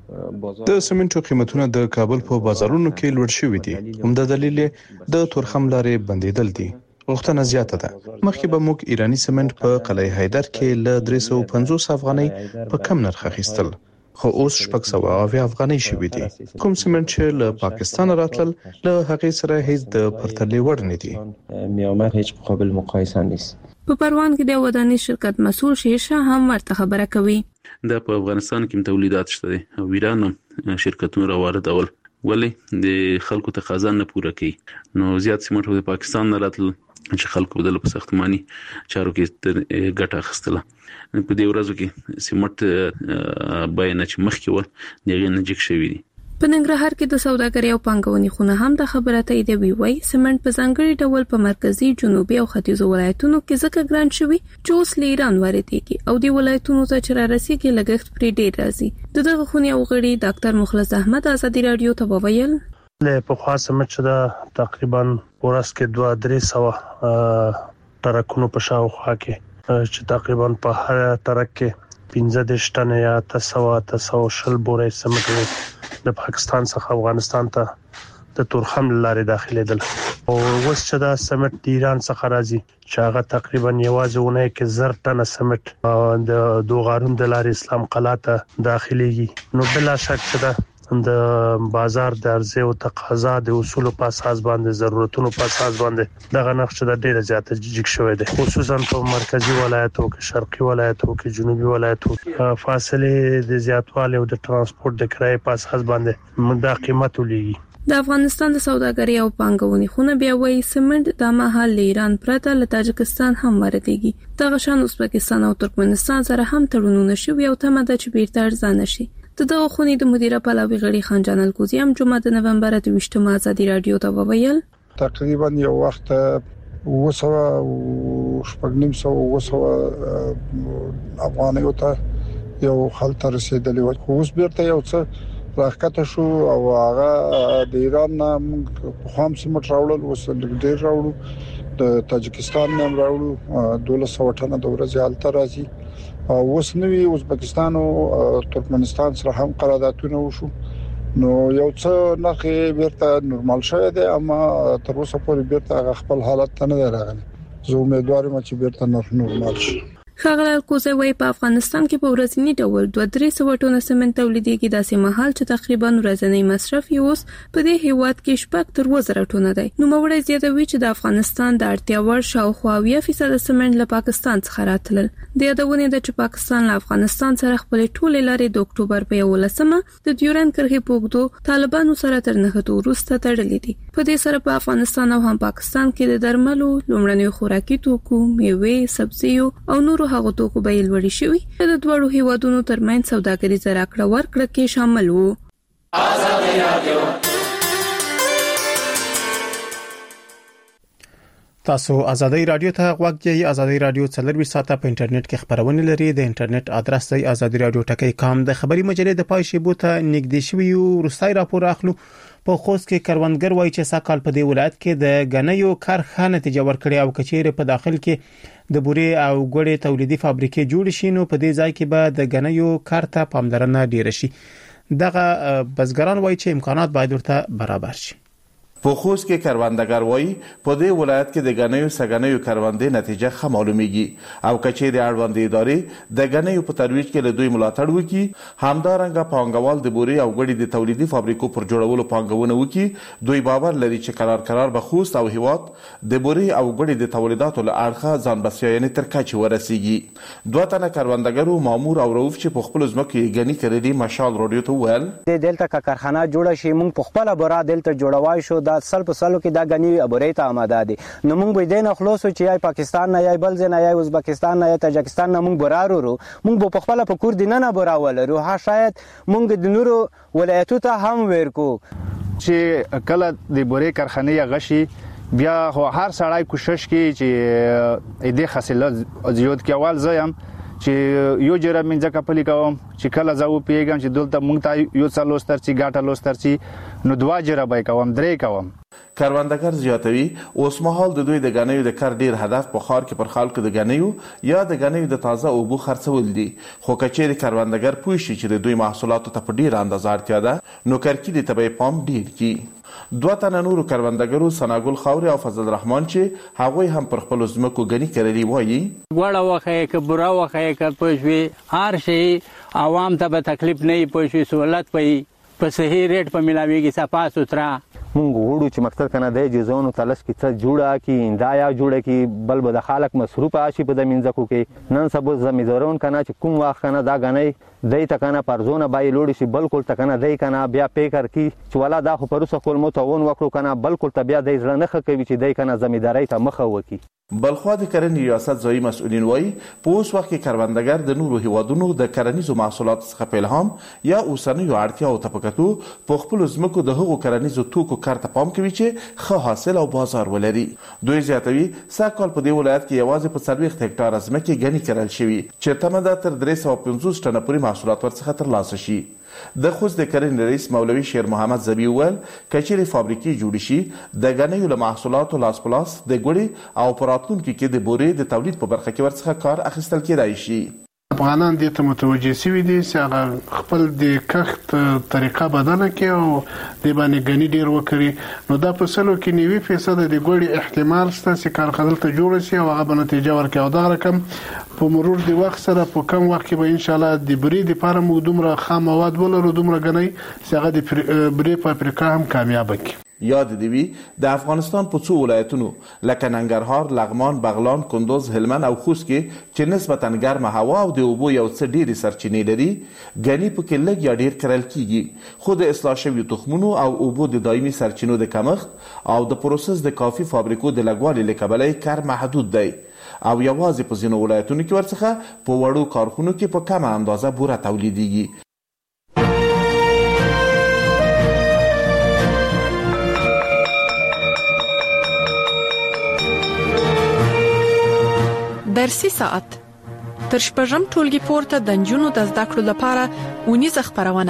د سیمنټو قیمتونه د کابل په بازارونو کې لوړ شوي دي. همدا دلیل د تورخم لارې بندیدل دي. غوښتنه زیاته ده. مخکې به موږ ایرانی سیمنټ په قلعه حیدر کې له درې سوه پنځوس افغانۍ په کم نرخ اخیستل، خو اوس شپږ سوه افغانۍ شوي دي. کوم سیمنټ چې له پاکستان راتلل له هغې سره هیڅ د پرتلې وړ نه دي. میامد هیڅ قابل مقایسه نیست. په پروان کې د ودانیز شرکت مسؤل شیشه هم ورته خبره کوي. دا په افغانستان کې تولیدات شته دي او ایران شرکتونه راوړل ولې د خلکو تقاضا نه پوره کوي. نو زیات سیمټ د پاکستان نه راتل چې خلکو بدل په ساختماني چارو کې ګټه اخیستله. په دې ورځو کې سیمټ بیان چې مخکې و دغه نه جګ شوی دي. په ننګرهار کې د سوداګرۍ او پنګونې خونه هم د خبره تاییدوي. وایي سیمنټ په ځانګړي ډول په مرکزی، جنوبي او ختیځو ولایتونو کې ځکه ګران شوی چې اوس له ایران واردېږي او د ولایتونو ته چې رارسېږي لګښت پرې ډېر راځي. د دغه خونې او غړي ډاکټر مخلص احمد ازادي رادیو ته وویل له په خاصه مچ دا تقریبا ورس کې دوه درې سوه ترکونو په شاوخوا کې چې تقریبا په هر ترک کې پنځه دېرش ټنه یا تسوه تسوه شل بورې سمټ د پاکستان څخه افغانستان ته د تورخم لارې داخليدل او اوس چې دا سمټ د ایران څخه راځي چې هغه تقریبا یوازې ونه کې زر ټنه سمټ د دوغارون د لارې اسلام قلعه ته داخليږي. نو بلا شک چې دا د بازار د عرضه او تقاضا د اصول په اساس باندې ضرورتونو په اساس باندې دغه نقش د ډیره زیاته جګ شوی دی، خصوصا په مرکزی ولایتو کې، شرقي ولایتو کې، جنوبي ولایتو کې فاصله د زیاتوالی او د ترانسپورت د کرایې په اساس باندې دا قیمت ولېږي. د افغانستان د سوداګرۍ او پنګونې خونه بیا وایي سیمنټ د مهال له ایران پرته له تاجکستان هم واردېږي. دغه شان ازبکستان او ترکمنستان سره هم تړونونه شوي او تمه ده چې بیرته ارزانه شي. د دغه خونې د مدیره پلاوي غړي خان جان الکوزي هم جمعه د نومبر د ویشتمه ازادي رادیو ته وویل تقریبا یو وخت وسوه شپږنیم سو وسوه افغانیو ته یو خلطه رسیدلی و خو اوس بیرته یو څه راکته شو او هغه د ایران په خام سیمټ راوړل اوس ډیر راوړو د تاجکستان نام راوړو دولس سو ټنه د ورځې حالت راځي او اوس نوی ازبکستان او ترکمنستان سره هم قراردادونه وشو نو یو څه نخې بیرته نورمال شوه دی اما تر اوسه پورې بیرته خپل حالت ته نه راغلی زه امیدوار یم چې بیرته نورمال شي ښاغلی الکوزی وایي په افغانستان کې په ورځني ډول دوه درې سوه ټنه سمنټ تولیدېږي داسې مهال چې تقریبا ورځنی مصرف یې اوس په دې هیواد کې شپږ تر اووه زره ټنه دی. نوموړی زیاتوي چې د افغانستان د اړتیا وړ شاوخوا اویا فیصده سمنټ له پاکستان څخه راتلل. د یادونې ده چې پاکستان له افغانستان سره خپلې ټولې لارې د اکتوبر په یولسمه د ډیورند کرښې په اوږدو طالبانو سره تر نښتو وروسته تړلې دي. په دې سره په افغانستان او هم پاکستان کې د درملو، لومړنیو خوراکي توکو، میوې، سبزیو او نورو هغو توکو بیې لوړې شوي چې د دواړو هیوادونو ترمنځ سوداګریزه راکړه ورکړه کې شامل وو. ازادي رادیو تاسو ازادي رادیو ته غوږ یې. ازادي رادیو څلور ساعته په انټرنیټ کې خبرونه لري. د انټرنیټ ادرس دی ازادي رادیو ټکی کام. د خبري مجلې د پای شیبو ته نږدې شوی یو روسای راپور اخلو. په خوست کې کروندګر وایي چې ساکال په دې ولایت کې د غنیو کارخانه نتیجه ورکړي او کچېره په داخل کې د بوري او ګوړې تولیدي فابریکې جوړ شي نو په دې ځای کې به د غنیو کارته پاملرنه ډیر شي. دغه بزګران وایي چې امکانات باید ورته برابر شي. په خوست کې کروندګر وایي په دې ولایت کې د غنیو سګنیو کروندې نتیجه ښه معلومیږي او کچېره اړوندې ادارې د غنیو په ترویج کې له دوی ملاتړ وکړي. همدارنګه پانګوال د بوري او ګوړې د تولیدي فابریکو پر جوړولو پانګونه وکړي. دوی باور لري چې قرار قرار به خوست او هیواد د بوري او ګوړې د تولیداتو له اړخه ځان بسیاینې تر کچې ورسیږي. دوه تنه کروندګرو مامور او رؤف چې په خپل ځمکو یې غني کړلي مشال رادیو ته ویل د دلته کارخانه جوړه شي مونږ په خپل بورا دلته جوړوای شو دا سل په سلو کې دا غنی ابوري ته آماده دي. نو موږ به دین خلاصو چې یا پاکستان نه یا بل ځای نه یا ازبکستان نه یا تاجکستان نه موږ برارو رو موږ په خپل په کور دینه نه براول رو ها شاید موږ د نورو ولایتو ته هم ورکو چې کله د بوري کارخانه غشي بیا هر سړی کوشش کوي چې دې حاصلات زیات کول زایم چې یو جره منځه کپلی کوم چې کله زو پیګم چې دلته مونږ ته یو څلور سترچی ګاټه لوسترچی نو دوا جره به کوم درې کوم. کروندګر زیاتوي اوس مهال د دوی د غنیو د کار ډیر هدف په خار کې پر خلکو د غنیو یا د غنیو د تازه اوبو خرڅول دي. خو کچېره کروندګر پوه شي چې د دوی محصولاتو ته په ډیر اندازه اړتیا ده نو کرکی د تبې پام ډیر کی. دوه تنه نورو کروندګرو سناګل خاوري او فضل رحمان چې هغوی هم پر خپل ځمکو غني کړلي وایي وړه وخه کې برا وخه کې پښوی هر شي عوام ته به تکلیف نه پښوی سہولت پي په صحیح ریټ په ملاويږي صفا سوترا مونږ وړو چې مقصد کنه د جزونو تلش کې څه جوړه کی اندایا جوړه کی بل به د خلک مصروف آشي په د منځکو کې نن سبا زمیدارون کنه چې کوم وخت کنه دا غنی دای ته کنه پرزونه بای لوړ شي بالکل ته کنه دای کنه بیا پیکر کی چې ولا دا خو پروسه کول مو تاون وکړو کنه بالکل ته بیا دای ځل نه خکوي چې دای کنه زمیداری ته مخه وکي. بلخوا د کرنې ریاست ځایي مسؤلین وایي په اوس وخت کې کروندګر د نورو هیوادونو د کرنیزو محصولاتو څخه په الهام یا اوسنیو اړتیاوو ته په کتو په خپلو ځمکو د هغو کرنیزو توکو کار ته پام کوي چې ښه حاصل او بازار ولري. دوی زیاتوي سږکال په دې ولایت کې یوازې په څلوېښت هکټاره ځمکې غني کرل شوي چې تمه ده تر درې سوه پنځوس ټنه پورې محصولات ورڅخه ترلاسه شي. د خوست د کرنې رئیس مولوي شیر محمد زبی وویل کچېرې فابریکې جوړې شي د غنیو له محصولاتو لاس په لاس د ګوړې او په راتلونکي کې د بورې د تولید په برخه کې ورڅخه کار اخیستل کېدای شي. افغانان دې ته متوجه شوي دي چې هغه خپل د کښت طریقه بدله کړي او د باندې غني ډیر وکړي نو دا په سلو کې نوي فیصد د ګوړې احتمال شته چې کارخانه ته جوړ شي او هغه به نتیجه ورکړي او دا رقم په مرور د وخت سره په کم وخت کې به ان شاء الله د بری د لپاره مو دومره خام مواد ولرو دومره غني چې هغه د بری په افریقا هم کامیاب کړي. یاد دی وی د افغانستان په څو ولایتونو لکه ننګرهار، لغمان، بغلان، کندوز، هلمند او خوست کې چې نسبتا ګرمه هوا او د اوبو یو څه ډېرې سرچینې لري غني پکې لږ یا ډېر کرل کیږي. خو د اصلاح شویو تخمونو او اوبو د دایمي سرچینو د کمښت او د پروسس د کافي فابریکو د لګوالي له کبله کار محدود دی او یوازې په ځینو ولایتونو کې ورڅخه په وړو کارخونو کې په کمه اندازه بوره تولیدېږي. درسي ساعت تر شپږم ټولګي پورته د نجونو د زده کړو لپاره ونیزه خبرونه.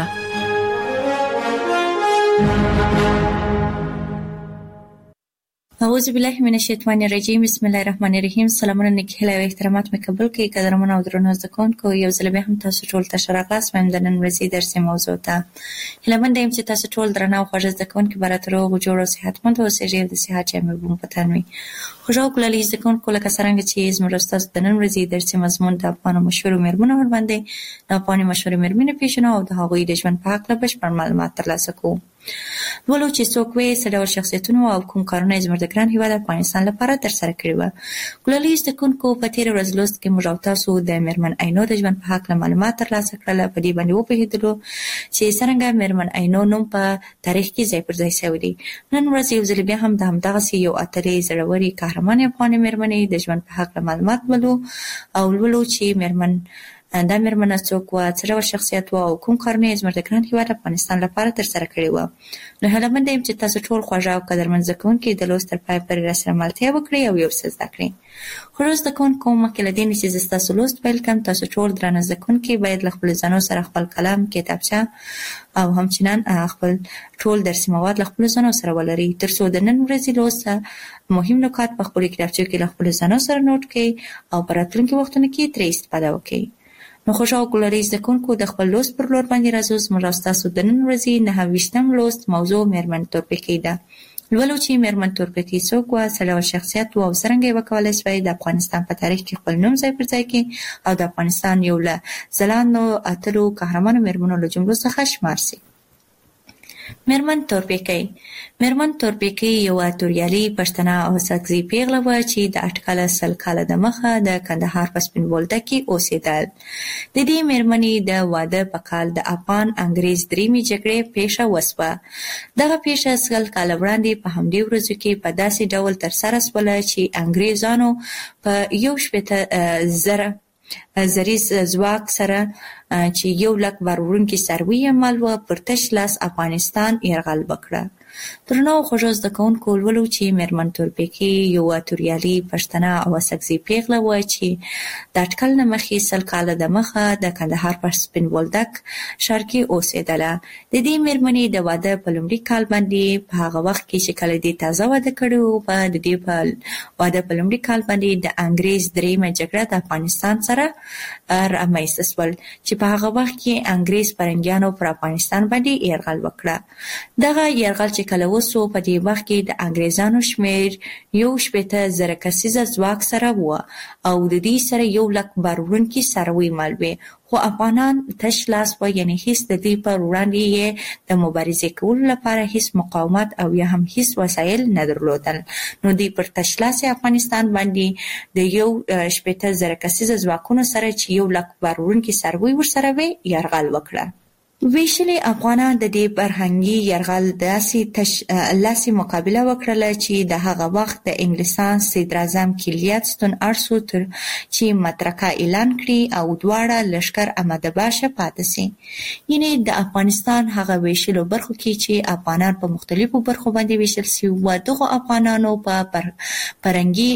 اعوذ بالله من الشیطان الرجیم. بسم الله الرحمن الرحیم. سلامونه نیکه او احترامات مې قبول کړئ. قدرمن او درنو زده کوونکو، یو ځل بیا هم تاسو ټول ته ښه راغلاست. وایم د نن ورځې درسي موضوع ته هیله یم چې تاسو ټول درنه او خوږ زده کوونکي به راته روغ جوړ او صحتمند اوسئ او د صحت جامې به مو په تن وي. خوږ او کلالي زده کوونکو، لکه څرنګه چې زموږ استاد د نن ورځې درسي مضمون د افغانو مشهورو میرمنو ورباندې د افغاني مشهورې میرمنې پیژنو او د هغوی د ژوند په هکله بشپړ معلومات ترلاسه کوو. ولو چې څوک وي څه ډول شخصیتونه او کوم کارونه یې زموږ د ګران هېواد افغانستان لپاره ترسره کړي وو. ګلالي زده کوونکو، په تېره ورځ لوست کې موږ او تاسو د میرمن عینو د ژوند په هکله معلومات ترلاسه کړل. په دې باندې وپوهېدلو چې څرنګه میرمن عینو نوم په تاریخ کې ځای پر ځای شوی دی. نن ورځ یو ځل بیا هم د همدغسې یو اتلې زړورې قهرمانې افغانې میرمنې د ژوند په هکله معلومات ولو او لولو چې میرمن دا میرمنه څوک وه، څه ډول شخصیت وه او کوم کارونه یې زموږ د ګران هېواد افغانستان لپاره ترسره کړي وه. نو هیله یم چې تاسو ټول خوږه او قدرمن زده کوونکي د لوست تر پایه پورې راسره ملتیا وکړئ او یو څه زده کړئ. خوږو زده کوونکو، مخکې له دې نه چې زه ستاسو لوست پیل کړم، تاسو ټول درانه زده کوونکي باید له خپلو ځانو سره خپل قلم، کتابچه او همچنان خپل ټول درسي مواد له خپلو ځانو سره ولرئ، تر څو د نن ورځې لوست مهم نکات په خپلو کتابچو کې له خپلو ځانو سره نوټ کړئ او په راتلونکي وختونو کې ترې استفاده وکړئ. نو خوږ او ګلالي زده کوونکو، د خپل لوست پر لور باندې راځو. زموږ او ستاسو د نن ورځې نهه ویشتم لوست موضوع میرمن تورپیکۍ ده. لولو چې میرمن تورپیکۍ څوک وه، څه ډول شخصیت وه او څرنګه یې وکولی شوی د افغانستان په تاریخ کې خپل نوم ځای پر ځای کړي او د افغانستان یو له ځلانده اتلو قهرمانو میرمنو له جملو څخه شمار سي. میرمن تورپیکۍ میرمن تورپیکۍ یوه توریالي پښتنه او ساکزۍ پیغله وه چې د اټکله سل کاله دمخه د کندهار په سپین بولدک کې اوسېدل. د دې میرمنې د واده په کال د افغان انګریز دریمې جګړې پیښه وسوه. دغه پیښه سل کاله وړاندې په همدې ورځو کې په داسې ډول ترسره سوله چې انګریزانو په یو شپېته زره زریز ځواک سره چې یو لک بار وړونکي څاروي یې مال وه، پر تش لاس افغانستان یرغل وکړه. درنو او خوږو زده کوونکو، لولو چې میرمن تورپیکۍ یوه توریالي پښتنه او ساکزۍ پیغله وه چې د اټکل نه مخکې سل کاله دمخه د کندهار په سپین بولدک ښار کې اوسېدله. د دې میرمنې د واده په لومړي کال باندې په هغه وخت کې چې کله دې تازه واده کړی و، په د دې په واده په لومړي کال باندې د انګریز دریمه جګړه د افغانستان سره رامنځته شول چې په هغه وخت کې انګریز پرنګیانو پر افغانستان باندې یرغل وکړه. دغه یرغل چې کله وسو، په دې وخت کې د انګریزانو شمېر یو شپېته زره کسیزه ځواک سره وه او د دې سره یو لک بار وړونکي څاروي مال وې، خو افغانان تش لاس وه، یعنې هېڅ د دې پر وړاندې یې د مبارزې کولو لپاره هېڅ مقاومت او یا هم هېڅ وسایل نه درلودل. نو دوی پر تش لاس افغانستان باندې د یو شپېته زره کسیزه ځواکونو سره چې یو لک بار وړونکي څاروي ورسره وې یرغل وکړه. ویشلې افغانان د دې فرهنګي یرغل داسې تش لاسې مقابله وکړله چې د هغه وخت د انګلستان صدراعظم کلیاتستون ارسو تر چې مترکه اعلان کړي او دواړه لښکر احمد باشه پاتې سي. یعنې د افغانستان هغه ویشلو برخو کې چې افغانان په مختلفو برخو باندې ویشل سوي وو، دغو افغانانو په فرهنګي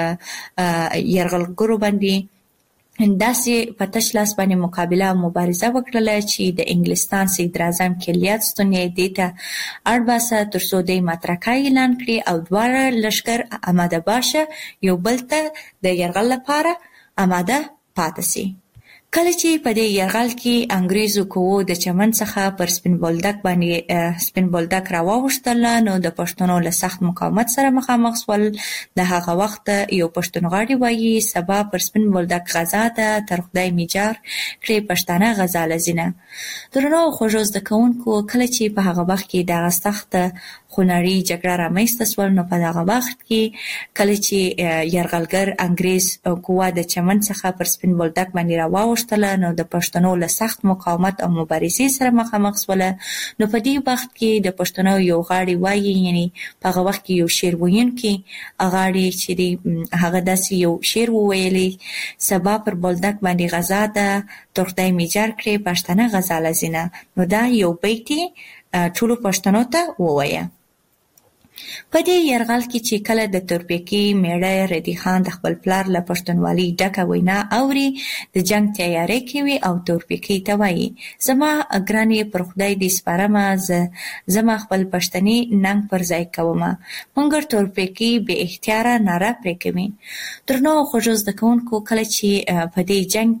یرغلګرو باندې داسې په تش لاس باندې مقابله او مبارزه وکړله چې د انګلستان صدراعظم کلیاتستون یې دې ته اړ باسه تر څو دوی مترکه اعلان کړي او دواړه لښکر احمد باشه یو بل ته د یرغل لپاره آماده پاتې سي. کله چې په دې یرغل کې انګریزو قوو د چمن څخه پر سپین بولدک باندې سپین بولدک راواوښتله، نو د پښتنو له سخت مقاومت سره مخامخ شول. د هغه وخت یو پښتونغاړی وایي سبا پر سپین بولدک غزا ده، تر خدای میجار کړې پښتانه غزا لزینه. درنو او خوږو زده کوونکو، کله چې په هغه وخت کې دغه سخته خونړۍ جګړه رامنځته شول، نو په دغه وخت کې کله چې یرغلګر انګریز قوا د چمن څخه پر سپین بولدک باندې راواوښتله، نو د پښتنو له سخت مقاومت او مبارزې سره مخامخ شوله. نو په دې وخت کې د پښتنو یو غاړی وایي، یعنې په هغه وخت کې یو شعر ویونکی غاړی چې دی هغه داسې یو شعر وویلی، سبا پر بولدک باندې غزا ده، تر خدای میجار کړې پښتانه غزا لزینه. نو دا یو بیت ټولو پښتنو ته ووایه. په دې يرغل کې چې کله د تورپیکی میړه ردی خان د خپل پلار له پښتونولي ډکه وینا اوري د جنگ تیاری کوي او تورپیکی ته وایي زما ګرانې پر خدای دې سپارم زما خپل پښتني ننګ پر ځای کوم مونږ تورپیکی به اختیار ناره پرې کوي درنو خوږ زده کوونکو کله چې په دې جنگ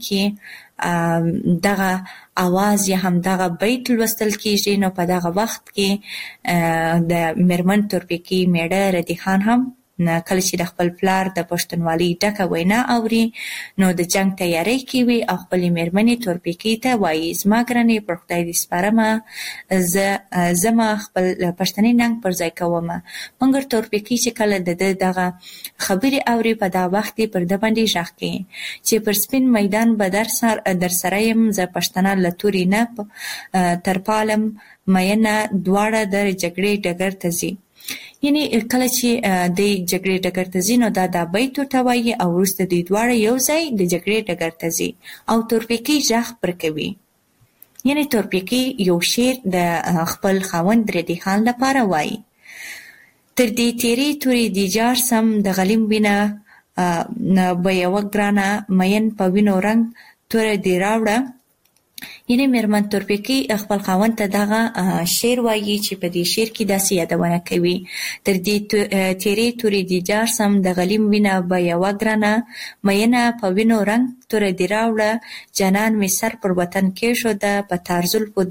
کې دغه اواز یا هم دغه بیت لوستل کیږي نو په دغه وخت کې د میرمن تورپیکی میړه ردی خان هم کله چې د خپل پلار د پښتونولي ډکه وینا اوري نو د جنگ تیاری کوي او خپل میرمنې تورپیکی ته وایي زما ګرانې پر خدای دې سپارم زه زما خپل پښتني ننګ پر ځای کوم مګر تورپیکی چې کله د دغه خبرې اوري په دا وخت کې پر د باندې ژغ کوي چې پر سپین میدان به در سره در سره يم زه پښتنه لتوري نه تر پالم مینه دواړه د جګړې ډګر ته ځي یعنی کله چې د جګړې ډګر ته ځي نو دا د بیت ورته وایي او وروسته دوی دواړه یو ځای د جګړې ډګر ته ځي او تورپیکی ژغ پر کوي یعنی تورپیکی یو شعر د خپل خاوند ردی خان لپاره وایي تر دې تیری توري دی جار سم د غلیم وینه به یو ګرانه مین په وینو رنگ تور دی راوړه یعنی میرمن تورپیکی خپل خاوند ته دغه شعر وایي چې په دې شعر کې داسې یادونه کوي تر دې تیری توري دی جار سم د غلیم وینه به یو ګرانه مینه په وینو رنگ تور دی راوړه جانان می سر پر وطن کې شو د په تارزل په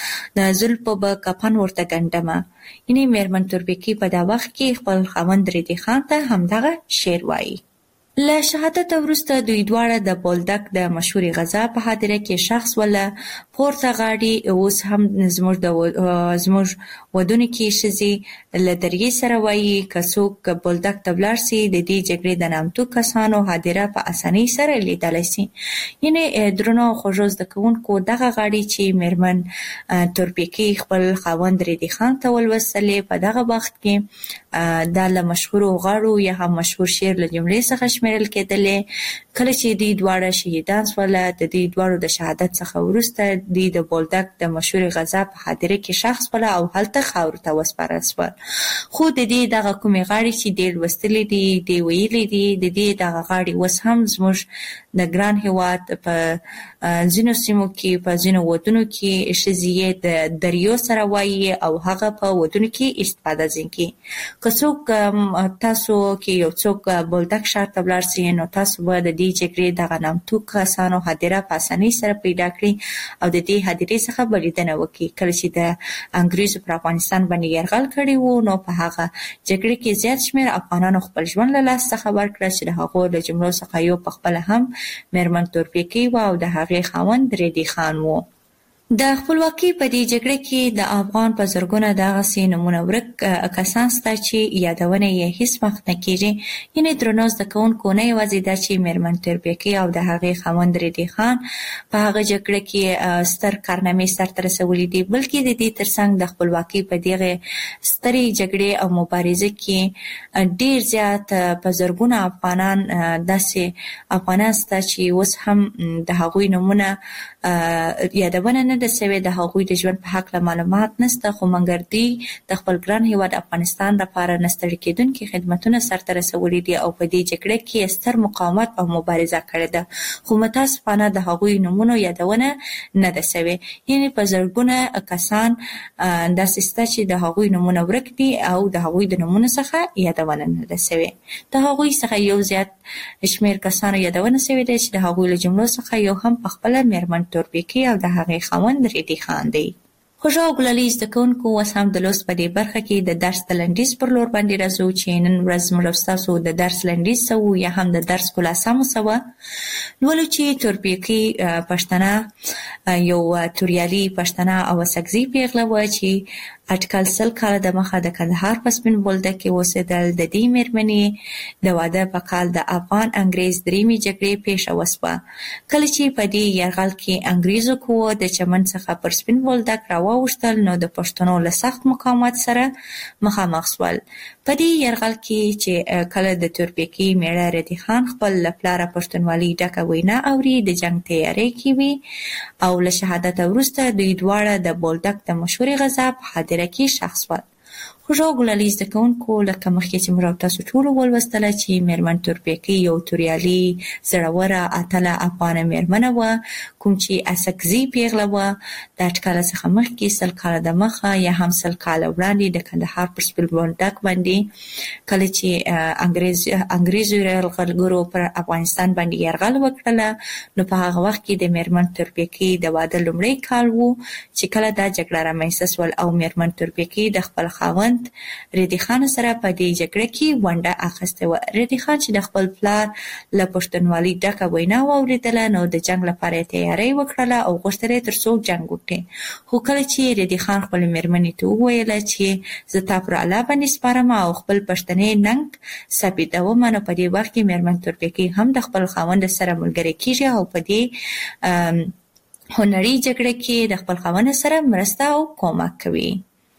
د زلفو به کفن ورته ګنډمه یعنی میرمن تورپیکی په دا وخت کې خپل خاوند ردی خان ته هم دغه شعر وایي له شهادت وروسته دوی دواړه د بولدک د مشهوري غزا په حادثه کې شخص ولا پورته غاړي اوس هم زموږ د زموږ ودونه کې شزي له دریي سره وایي کڅوک بولدک تبلار سي د دې جګړې د نامتو کسانو حاضره په اساني سره لیدل شي یعنی درنو خوژوز د کوونکو دغه غاړي چې میرمن تورپیکی خپل خاوند ردی خان ته ولوسلې په دغه وخت کې د له مشهور غاړو یا هم مشهور شعر له جملې څخه شمیرل کېدلې کله چې دوی دواړه شهیدان شول د دوی دواړو د شهادت څخه وروسته دوی د بولدک د مشهور غزا په حادثه کې شخص ولا او هلته خاور ته وسپارل شول خو د دې دغه کومې غاړي چې ډېر لوستلې دي دی ویلې دي د دې دغه غاړي اوس هم زموږ د ګران هېواد په ځینو سیمو کې په ځینو ودونو کې ښځې د دریو سره وایي او هغه په ودونو کې استفاده ځینې که څوک تاسو کې یو څوک بولدک ښار ته ولاړ سئ نو تاسو به د دې جګړې دغه نامتو کسانو حاضره په اسانۍ سره پیدا کړئ او د دې حادثې څخه به لیدنه وکړي کله چې د انګریزو پر افغانستان باندې یرغل کړی و نو په هغه جګړې کې زیات شمېر افغانانو خپل ژوند له لاسه څخه ورکړه چې د هغو له جملو څخه یو پخپله هم میرمن تورپیکی و او د هغې خاوند ردی خان و د خپلواکۍ په دې جګړه کې د افغان په زرګونه دغسې نمونه ورک کسان شته چې یادونه یې هیڅ وخت نه کېږي یعنې درنو زده کوونکو نه یوازې دا چې میرمن تورپیکی او د هغې خاوند ردی خان په هغه جګړه کې ستر کارنامې سرته رسولي دي بلکې د دې ترڅنګ د خپلواکۍ په دغه سترې جګړې او مبارزې کې ډېر زیات په زرګونه افغانان داسې افغانان شته چې اوس هم د هغوی نومونه یادونه نه ده سوې د هغوی د ژوند په هکله معلومات نشته خو مګر دوی د خپل ګران هېواد افغانستان لپاره نه ستړي کېدونکي خدمتونه سرته رسولي دي او په دې جګړه کې ستر مقاومت او مبارزه کړې ده خو متاسفانه د هغوی نومونو یادونه نه ده سوې یعنې په زرګونه کسان داسې شته چې د هغوی نومونه ورک دي او د هغوی د نومونو څخه یادونه نه ده سوې د هغوی څخه یو زیات شمېر کسانو یادونه سوې ده چې د هغوی له جملو څخه یو هم پخپله میرمن تورپیکی او د هغې خاوند ردی خان دی خوږو او ګلالي زده کوونکو اوس هم د لوست په دې برخه کې د درس د لنډیز پر لور باندې راځو چې نن ورځ موږ ستاسو د درس لنډیز سوو یا هم د درس خلاصه مو سوه لولو چې تورپیکی پښتنه یو توریالي پښتنه او سګزي پیغله وه چې اټکل سل کاله د مخه د کندهار په سپین بولدک کې اوسېدل د دې مېرمنې د واده په کال د افغان انګریز درېیمې جګړې پیښه وسوه کله چې په دې یرغل کې انګریزو قوو د چمن څخه پر سپین بولدک راواوښتل نو د پښتنو له سخت مقاومت سره مخامخ شول په دې یرغل کې چې کله د تورپیکی میړه ردی خان خپل له پلاره پښتونولي ډکه وینا اوري د جنګ تیاری کوي او له شهادت وروسته دوی دواړه د بولدک د مشهورې غزا په حادثه کې شخص ول خوږو ګلالي زده کوونکو لکه مخکې چې موږ تاسو ټول ولوستله چې میرمن تورپیکۍ یو توریالي زړوره اتله افغانه میرمنه وه، کوم چې اسکزي پیغله وه. د اټکله څخه مخکې سل کاله د مخه یا هم سل کاله وړاندې د کندهار پر سپین بولدک باندې کله چې انګریز انګریزو یرغلګرو پر افغانستان باندې یرغل وکړله، نو په هغه وخت کې د میرمن تورپیکۍ د واده لومړی کال و چې کله دا جګړه رامنځته سول او میرمن تورپیکۍ د خپل خاوند ریدي خان سره په دې جګړه کې ونډه اخیستې وه. ریدي خان چې د خپل پلار له پښتونولۍ ډکه وینا واورېدله، نو د جنګ لپاره یې تیاری وکړله او غوښتل یې تر څو جنګ وکړي. خو کله چې ریدي خان خپلې مېرمنې ته وویله چې زه تا پر الله باندې سپارم او خپل پښتنې ننګ ثابتوم، نو په دې وخت کې میرمن تورپیکۍ هم د خپل خاوند سره ملګرې کېږي او په دې هنري جګړه کې د خپل خاوند سره مرسته او کومک کوي،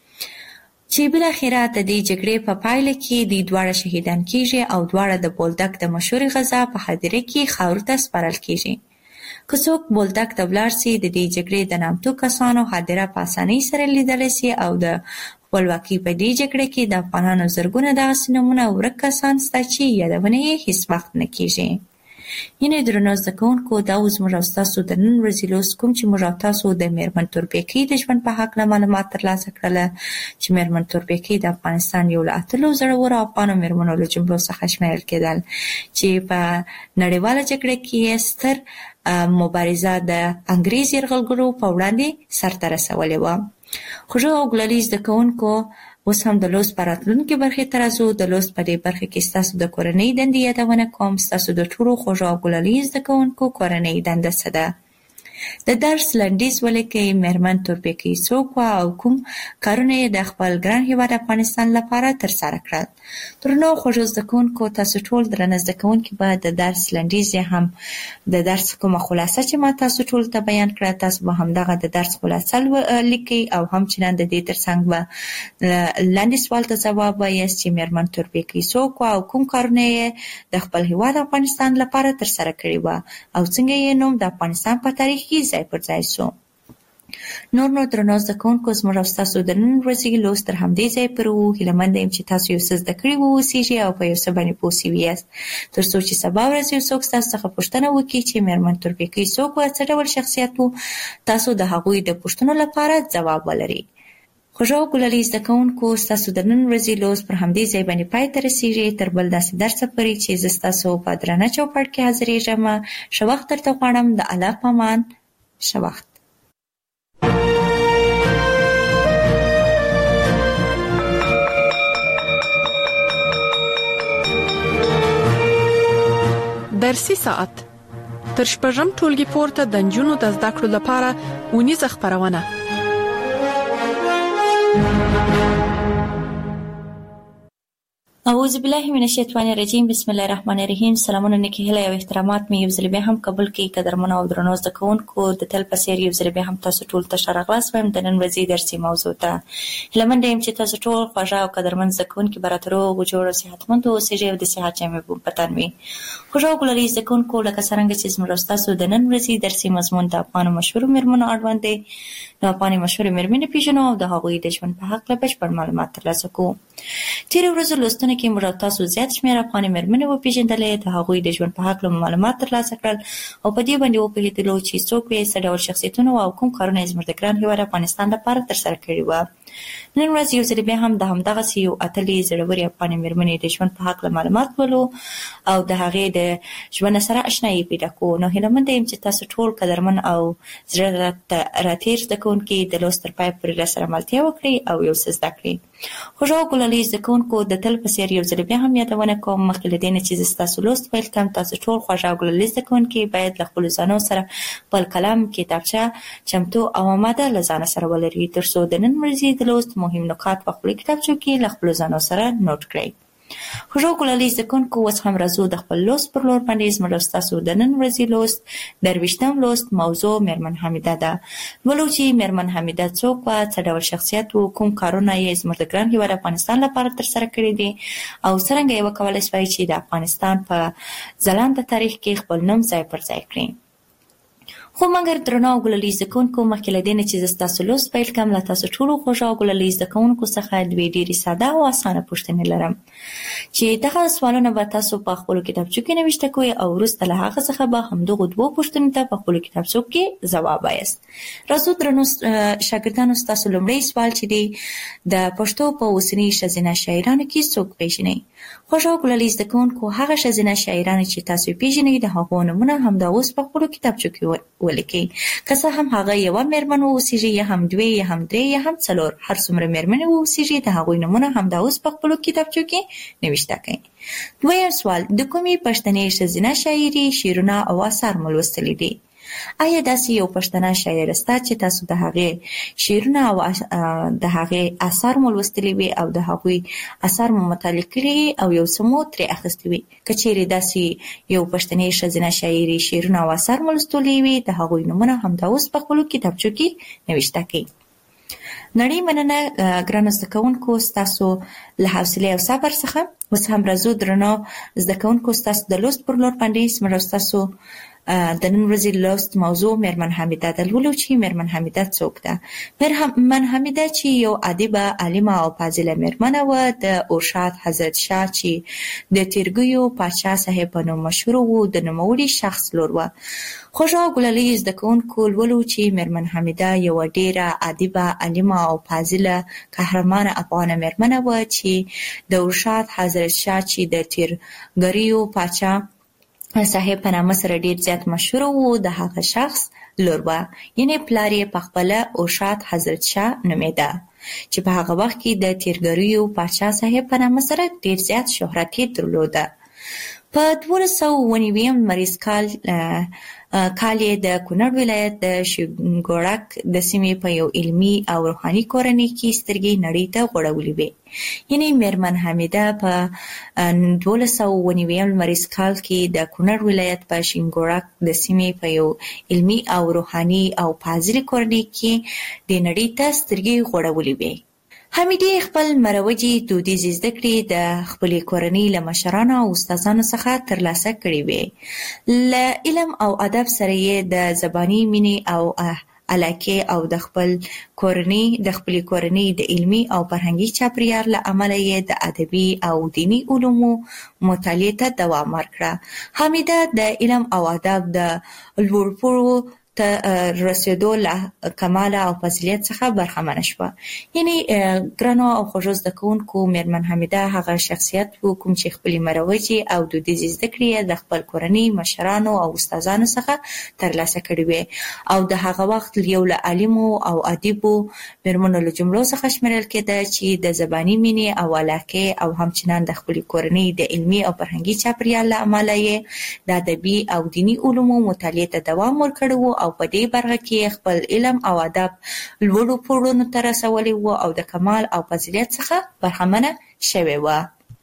چې بالاخره د دې جګړې په پایله کې دوی دواړه شهیدان کېږي او دواړه د بولدک د مشهورې غزا په هدیره کې خاورو ته سپارل کېږي. که څوک بولدک ته ولاړ سي، د دې جګړې د نامتو کسانو هدیره په اسانۍ سره لیدلی سي او د خپلواکۍ په دې جګړه کې د افغانانو زرګونه دغسې نومونه ورک کسان شته چې یادونه یې هېڅ وخت نه کېږي. یعنې درنو زده کوونکو، دا اوس موږ او ستاسو د نن ورځې لوست کوم چې موږ او تاسو د میرمن تورپیکۍ د ژوند په هکله معلومات ترلاسه کړله، چې میرمن تورپیکۍ د افغانستان یو له اتلو زړورو افغانو میرمنو له جملو څخه شمیرل کېدل، چې په نړیواله جګړه کې یې ستر مبارزه د انګریز یرغلګرو په وړاندې سرته رسولې وه. خوږو او ګلالي زده کوونکو، اوس هم د لوست په راتلونکې برخې ته راځو. د لوست په دې برخه کې ستاسو د کورنۍ دندې یادونه کوم. ستاسو د ټولو خوږو او ګلالي زده کوونکو کورنۍ دنده څه ده؟ د درس لنډیز ولیکئ. میرمن تورپیکۍ څوک وه او کوم کارونه یې د خپل ګران هېواد افغانستان لپاره ترسره کړل؟ درنو خوږو زده کوونکو، تاسو ټول درنه زده کوونکي به د درس لنډیز یا هم د درس کومه خلاصه چې ما تاسو ټول ته بیان کړه، تاسو به همدغه د درس خلاصه لیکئ او همچنان د دې ترڅنګ به لاندې سوال ته ځواب وایاست چې میرمن تورپیکۍ څوک وه او کوم کارونه یې د خپل هېواد افغانستان لپاره ترسره کړي وه او څنګه یې نوم د افغانستان په تاریخ کې ځای پر ځای سو. نور نو درنو زده کوونکو، زموږ او ستاسو د نن ورځې لوست تر همدې ځای پورې وو. هیله یم چې تاسو یو څه زده کړي واوسیږئ او په یو څه باندې پوه سوي یاست، تر څو چې سبا ورځ یو څوک ستاسو څخه پوښتنه وکړي چې میرمن تورپیکۍ څوک وه، څه ډول شخصیت و، تاسو د هغوی د پوښتنو لپاره ځواب ولرئ. خوږو او ګلالي زده کوونکو، ستاسو د نن ورځې لوست پر همدې ځای باندې پای ته رسېږي. تر بل داسې درسه پورې چې زه ستاسو په درانه چوپړ کې حاضرېږم، ښه وخت درته غواړم. د الله په امان، ښه وخت. درسي ساعت تر شپږم ټولګي پورته د نجونو د زده کړو لپاره اونیزه خپرونه. اعوذ بالله من الشیطان الرجیم. بسم الله الرحمن الرحیم. سلامونه، نیکی هیله او احترامات مې یو ځل بیا هم قبول کړئ. قدرمنو او درنو زده کوونکو، د تل په څېر یو ځل بیا هم تاسو ټول ته ښه راغلاست وایم د نن ورځې درسي موضوع ته. هیله منده یم چې تاسو ټول خوږه او قدرمن زده کوونکي به راته روغ جوړ او صحتمند اوسئ او د صحت جامې به په تن وي. خوږه او ګلالي زده کوونکو، لکه څرنګه چې زموږ او ستاسو د نن ورځې درسي مضمون د افغانو مشهورو میرمنو اړوند دی، نو افغاني مشهورې میرمنې پېژنو او د هغوی د ژوند په هکله بشپړ معلومات ترلاسه کوو. تېرو ورځو لوستنو کې موږ او تاسو زیات شمېر افغاني میرمنې وپېژندلې، د هغوی د ژوند په هکله معلومات ترلاسه کړل او په دې باندې وپوهېدلو چې څوک وې، څه ډول شخصیتونه او کوم کارونه یې زموږ د ګران هېواد افغانستان لپاره ترسره کړي وه. نن ورځ یو ځل بیا هم د همدغسې یو اتلې زړورې افغاني میرمنې د ژوند په هکله معلومات ولو او د هغې د ژوند سره اشنایي پیدا کوو. نو هیله منده یم چې تاسو ټول قدرمن او زړه راتېر زده کوونکي د لوست تر پایه پورې راسره ملتیا وکړئ او یو څه زده کړئ. خوږو او ګلالي زده کوونکو، د تل په څېر یو ځل بیا هم یادونه کوم، مخکې له دې نه چې زه ستاسو لوست پیل کړم، تاسو ټول خوږه او ګلالي زده کوونکي باید له خپلو ځانو سره خپل قلم، کتابچه چمتو او اماده له ځانه سره ولرئ، تر څو د نن ورځې د لوست مهم نکات په خپلو کتابچو کې له خپلو ځانو سره نوټ کړئ. خوږو ګلالي زده کوونکو، اوس هم راځو د خپل لوست پر لور باندې. زموږ او ستاسو د نن ورځې لوست درویشتم لوست موضوع میرمن حمیده ده. لولو چې میرمن حمیده څوک وه، څه ډول شخصیت و، کوم کارونه یې زموږ د ګران هېواد افغانستان لپاره ترسره کړي دي او څرنګه یې وکولی سوای چې د افغانستان په ځلانده تاریخ کې خپل نوم ځای پر ځای کړي. خو مګر درنو ګللي زکونکو مخکې لدینه چې تاسو لوست پیل کوم لا تاسو ټول خوشاله ګللي زکونکو څخه دوی ډیري ساده او اسانه پوښتنې لرم چې دغه سوالونه به تاسو په خپل کتابچو کې نوښته کوئ او وروسته له هغه څخه به همدغه دوه پوښتنې ته په خپل کتابچو کې ځواب وایاست. راځو درنو شاګردانو تاسو لومړی سوال چې دی د پښتو په اوسنی ښځینه شاعرانو کې څوک پیژنئ؟ خوشاله ګللي زکونکو هغه ښځینه شاعران چې تاسو پیژنئ د هغو نومونه هم د اوس په خپل کتابچو کې ولیکئ. که څه هم هغه یوه مېرمن واوسیږي یا هم دوې یا هم درې یا هم څلور هر څومره مېرمنې واوسیږي د هغوی نومونه هم د اوس په خپلو کتابچو کې نوشته کړئ. دویم سوال د کومې پښتنې ښځینه شاعري شعرونه او اثار مو لوستلي دي؟ آیا داسې یو پښتنه شاعره شته چې تاسو د هغې شعرونه او د هغې اثار مو لوستلي وي او د هغوی اثار مو مطالعه کړي او یو څه مو ترې اخیستي وي؟ که چیرې داسې یو پښتنې ښځینه شاعري شعرونه او اثار مو لوستلي وي د هغوی نومونه هم د اوس په خپلو کتابچو کې نوشته کړئ. نړۍ مننه ګرانو زده کوونکو ستاسو له حوصلې او صبر څخه. اوس هم راځو درنو زده کوونکو ستاسو د لوست پر لور باندې زموږ ستاسو د نن ورځې لوست موضوع مېرمن حمیده ده. لولو چې مېرمن حمیده څوک ده؟ مېرمن حمیده چې یو ادیبه عالمه او فاضله مېرمنه وه د ارشاد حضرت شاه چې د تیرګیو پاچا صاحب په نوم مشهور و د نوموړي شخص لور وه. خوږه ګلالۍ زده کوونکو لولو چې مېرمن حمیده یوه ډېره ادیبه عالمه او فاضله قهرمانه افغانه مېرمنه وه چې د ارشاد حضرت شاه چې د تیرګیو پاچا صاحب په نامه سره ډیر زیات مشهور وو د هغه شخص لور وه. یعنې پلار یې پخپله ارشاد حضرت شاه نومېده چې په هغه وخت کې د تیرګریو پاچا صاحب په نامه سره ډیر زیات شهرت یې درلوده. په دولس سوه اووه نوي لمریز کال کال یې د کونړ ولایت د شینګوړک د سیمې په یو علمي او روحاني کورنۍ کې سترګې نړۍ ته غوړولې وې. یعنې مېرمن حمیده په دولس سوه اووه نوي لمریز کال کې د کونړ ولایت په شینګوړک د سیمې په یو علمي او روحاني او فاضله کورنۍ کې د نړۍ ته سترګې غوړولې وې. حمیدې خپل مروجي دودیزې زده کړې د خپلې کورنۍ له مشرانو او استادانو څخه ترلاسه کړې وې. له علم او ادب سره یې د زباني مینې او علاقې او د خپل کورنۍ د خپلې کورنۍ د علمي او فرهنګي چاپیریال له امله یې د ادبي او دیني علومو مطالعې ته دوام ورکړه. حمیده د علم او ادب د لوړ پوړو ته رسیدو له کماله او فضیلت څخه برخمنه شوه. یعنې ګرانو او خوږو زده کوونکو مېرمن حمیده هغه شخصیت و کوم چې خپلې مروجې او دودیزې زده کړې د خپل کورنۍ مشرانو او استادانو څخه ترلاسه کړې وې او د هغه وخت یو له عالمو او ادیبو مېرمنو له جملو څخه شمیرل کېده چې د زباني مینې او علاقې او همچنان د خپلې کورنۍ د علمي او فرهنګي چاپیریال له امله یې د ادبي او دیني علومو مطالعې ته دوام ورکړی و او په دې برخه کې خپل علم او ادب لوړو پوړونو ته رسولی و او د کمال او فضیلت څخه برخمنه شوې وه.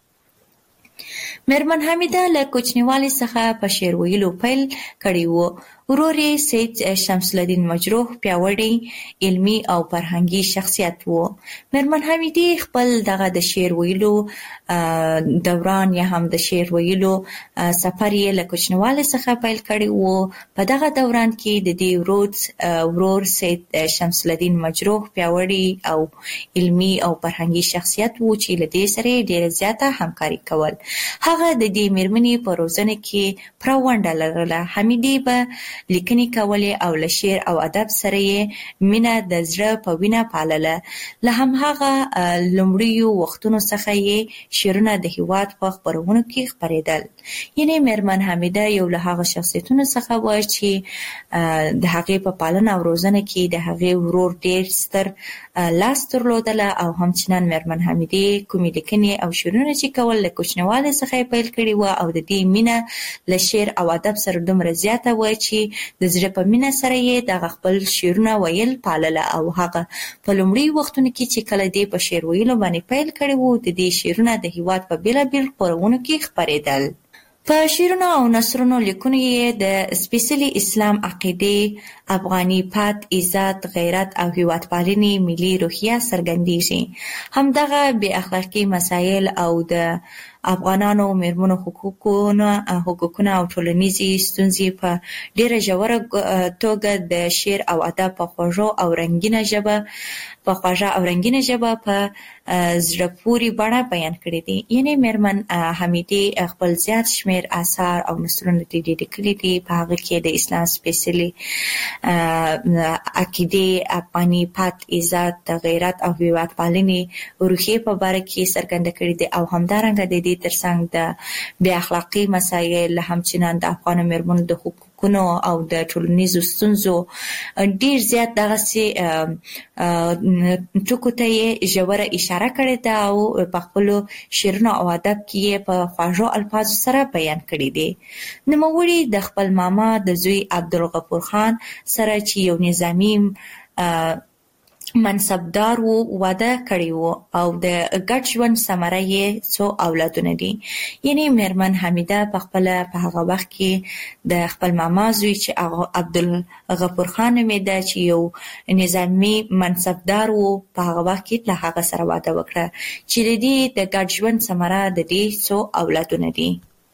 مېرمن حمیده له کوچنیوالي څخه په شعر ویلو پیل کړی و. ورور یې سید شمس الدین مجروح پیاوړی علمي او فرهنګي شخصیت و. مېرمن حمیدې خپل دغه د شعر ویلو دوران یا هم د شعر ویلو سفر یې له کوچنیوالي څخه پیل کړی و. په دغه دوران کې د دې ورور ورور سید شمس الدین مجروح پیاوړی او علمي او فرهنګي شخصیت و چې له دې سره ډېره زیاته همکاري کول. هغه د دې مېرمنې په روزنه کې پوره ونډه لرله. حمیدې به لیکنې کولې او له شعر او ادب سره یې مینه د زړه په وینه پالله. له همهغه لومړیو وختونو څخه یې شعرونه د هېواد په خپرونو کې خپرېدل. یعنې مېرمن حمیده یو له هغه شخصیتونو څخه وه چې د هغې په پالنه او روزنه کې د هغې ورور ډېر ستر لاس درلودله او همچنان مېرمن حمیدې کومې لیکنې او شعرونه چې کول له کوچنیوالي څخه یې پیل کړي وه او د دې مینه له شعر او ادب سره دومره زیاته وه چې د زړه په مینه سره یې دغه خپل شعرونه ویل پالله او هغه په لومړي وختونو کې چې کله دې په شعر ویلو باندې پیل کړی و د دې شعرونه د هېواد په بېلابېل خپرونو کې خپرېدل. په شعرونو او نثرونو لیکنو یې د سپېڅلي اسلام عقیدې، افغاني پت، عزت، غیرت او هېوادپالنې ملي روحیه څرګندېږي. همدغه بې اخلاقي مسایل او د افغانانو میرمنو حقوقونه حقوقونه او ټولنیزي ستونزې په ډیره ژوره توګه د شعر او ادب په خوږو او رنگینه ژبه په خوږه او رنگینه ژبه په زړه پورې بڼه بیان کړي دي. یعنی میرمن حمیدي خپل زیات شمیر آثار او نثرونه دي لیکلي دي، په هغه کې د اسلام سپېڅلي عقیدې، افغاني پت، عزت، غیرت او هیواد پالنې روحیې په باره کې څرګنده کړي دي او همدارنګه د دې ترڅنګ د بې اخلاقي مسایل همچنان د افغان میرمنو د حقوقونو او د ټولنیزو ستونزو ډیر زیات دغسې ټکو ته یې ژوره اشاره کړې ده او په خپلو شعرونو او ادب کې یې په خوږو الفاظو سره بیان کړي دي. نوموړي د خپل ماما د زوی عبدالغفور خان سره چې یو نظامي منصبدار وو واده کړی وو او د ګډ ژوند ثمره یې څو اولادونه دي. یعنی میرمن حمیده په خپل په هغه وخت کې د خپل ماما زوی چې عبدالغفور خان نومېده چې یو نظامي منصبدار وو په هغه وخت کې له هغه سره واده وکړه چې د دې د ګډ ژوند ثمره د دې څو اولادونه دي.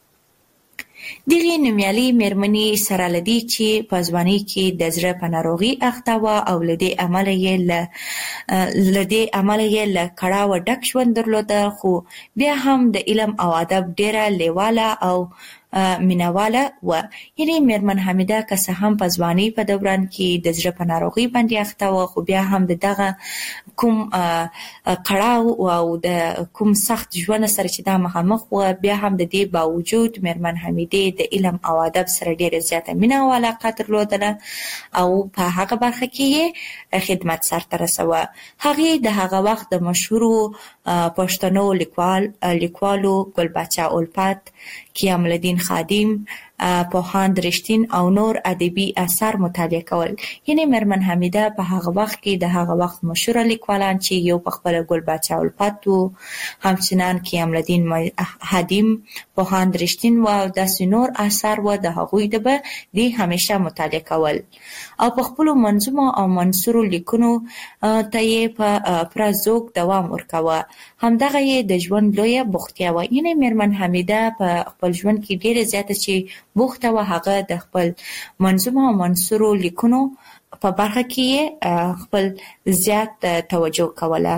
دغه نومیالي میرمنې سره لدی چې په ځوانۍ کې د زړه په ناروغي اخته وه او له دې امله یې له له دې امله یې له کړاوه ډک ژوند درلوده، خو بیا هم د علم او ادب ډیره لیواله او مینواله و. یعنی میرمن حمیده که څه هم په ځوانۍ په دوران کې د زړه په ناروغي باندې اخته وه، خو بیا هم د دغه کوم کړاو او د کوم سخت ژوند سره چې دا مخامخ وه، بیا هم د دې باوجود میرمن حمیده د علم او ادب سره ډیره زیاته مینه او علاقه درلودله او په هغه برخه کې یې خدمت سرته رسوه. هغې د هغه وخت د مشهورو پښتنو لیکوال لیکوالو ګلبچه الفت، قیام الدین خادم، پوهاند رښتین او نور ادبي اثار مطالعه کول. یعنی میرمن حمیده په هغه وخت کې د هغه وخت مشهوره لیکوالان چې یو په خپله ګلبچه الفت و، همچنان قیام الدین خادم، پوهاند رښتین و او داسې نور اثار و، د هغوی د به دې همیشه مطالعه کول او په خپلو منظومو او منثورو لیکنو ته یې په پوره ذوق دوام ورکاوه. همدغه یې د ژوند لویه بوختیا وه. یعنی میرمن حمیده په خپل ژوند کې ډیره زیاته چې بوخته وه، هغه د خپل منظومو او منثورو لیکنو په برخه کې یې خپل زیات توجه کوله.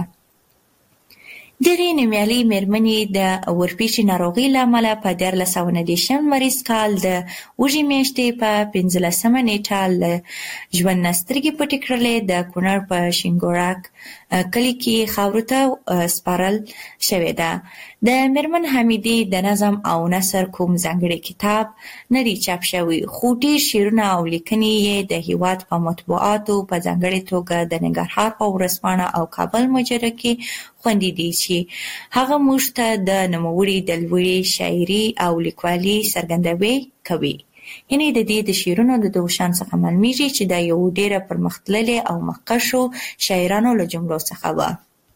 دغې نومیالۍ میرمنې د ورپېچې ناروغۍ له امله په دیارلس سوه نهه دېرشم لمریز کال د وږمې میاشتې په پنځلسمه نېټه له ژوند نه سترګې پټې کړلې. د کونړ په شینګوړک کلي کې خاورو ته سپارل شوې ده. د میرمن حمیدې د نظم او نثر کوم ځانګړی کتاب نه دی چاپ شوی، خو ډېر شعرونه او لیکنې یې د هېواد په مطبوعاتو په ځانګړې توګه د ننګرهار په ورځپاڼه او کابل مجله کې خوندي دي چې هغه موږ ته د نوموړي د لوړې شاعري او لیکوالي څرګندوي کوي. یعنې د دې د شعرونو د دغو شان څخه معلومیږي چې دا یو ډېره پرمختللې او مخکښو شاعرانو له جملو څخه وه.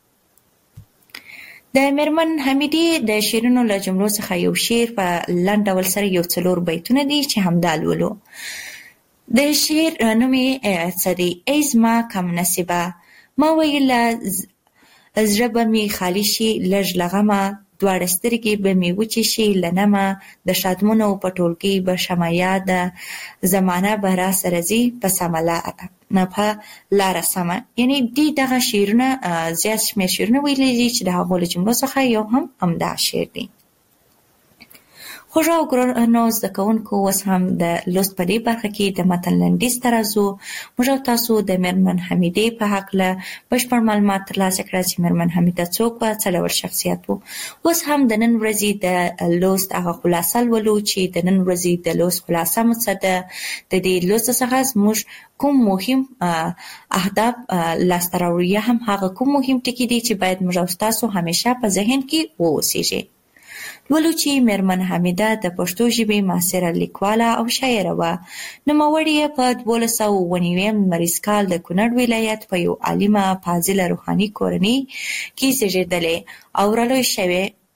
د میرمن حمیدې د شعرونو له جملو څخه یو شعر په لنډ ډول سره یو څلور بیتونه دي چې همدا لولو. د شعر نوم یې څه دی؟ ای زما کم نصیبه، ما ویله زړه به مې خالي شي لږ له غمه، دواړه سترګې به مې وچې شي له نمه، د شادمنو په ټولګۍ به شمه یاده، زمانه به را سره ځي په سمه نه په لاره سمه. یعنې دې دغه شعرونه زیات شمېر شعرونه ویلي دي چې د هغو له جملو څخه یو هم همدا شعر دی. خوږو او ګرانو زده کوونکو، اوس هم د لوست په دې برخه کې د متن لنډیز ته راځو. موږ او تاسو د میرمن حمیدې په هکله بشپړ معلومات ترلاسه کړه چې میرمن حمیده څوک وه، څه ډول شخصیت و. اوس هم د نن ورځې د لوست هغه خلاصه لولو چې د نن ورځې د لوست خلاصه مو څه ده. د دې لوست څخه زموږ کوم مهم اهداف لاسته راوړو یا هم هغه کوم مهم ټکي دي چې باید موږ او تاسو همیشه په ذهن کې واوسیږي. لولو چې میرمن حمیده د پښتو ژبې معاصره لیکواله او شاعره وه. نوموړې یې په دولس سوه اووه نوي لمریز کال د کونړ ولایت په یو عالمه فاضله روحاني کورنۍ کې زیږېدلې او رالوی شوې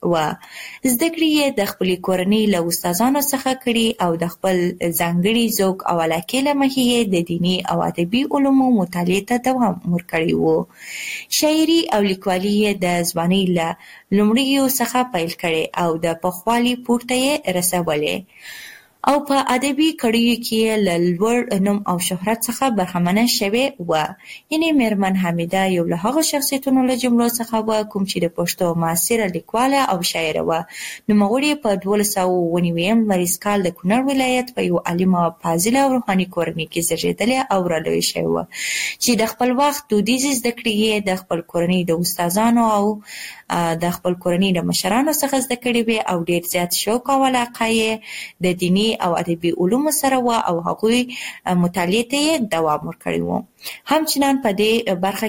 و زده کړې د خپل کورنۍ له استادانو څخه کړي او د خپل ځانګړي ذوق او علاقې له مخې د دینی او ادبي علومو مطالعې ته دوام ورکړی وو. شاعري او لیکوالي د ځوانۍ له لومړیو څخه پیل کړي او د پخوالي پورته یې رسولې او په ادبي کړیو کې له لوړ نوم او شهرت څخه برخمنه شوې وه. یعنې میرمن حمیده یو له هغو شخصیتونو له جملو څخه وه کوم چې د پښتو معاصره لیکواله او شاعره وه. نوموړې په دولس سوه اووه نوي لمریز کال د کونړ ولایت په یو عالمه فاضله او روحاني کورنۍ کې زیږېدلې او رالویه شوې وه چې د خپل وخت دودیزې زده کړې یې د خپل کورنۍ د استادانو او د خپل کورنۍ د مشرانو څخه زده کړې وې او ډېر زیات شوق او علاقه یې د دیني او ادبي علومو سره وه او هغوی مطالعې ته یې دوام ورکړی و. همچنان په دې برخه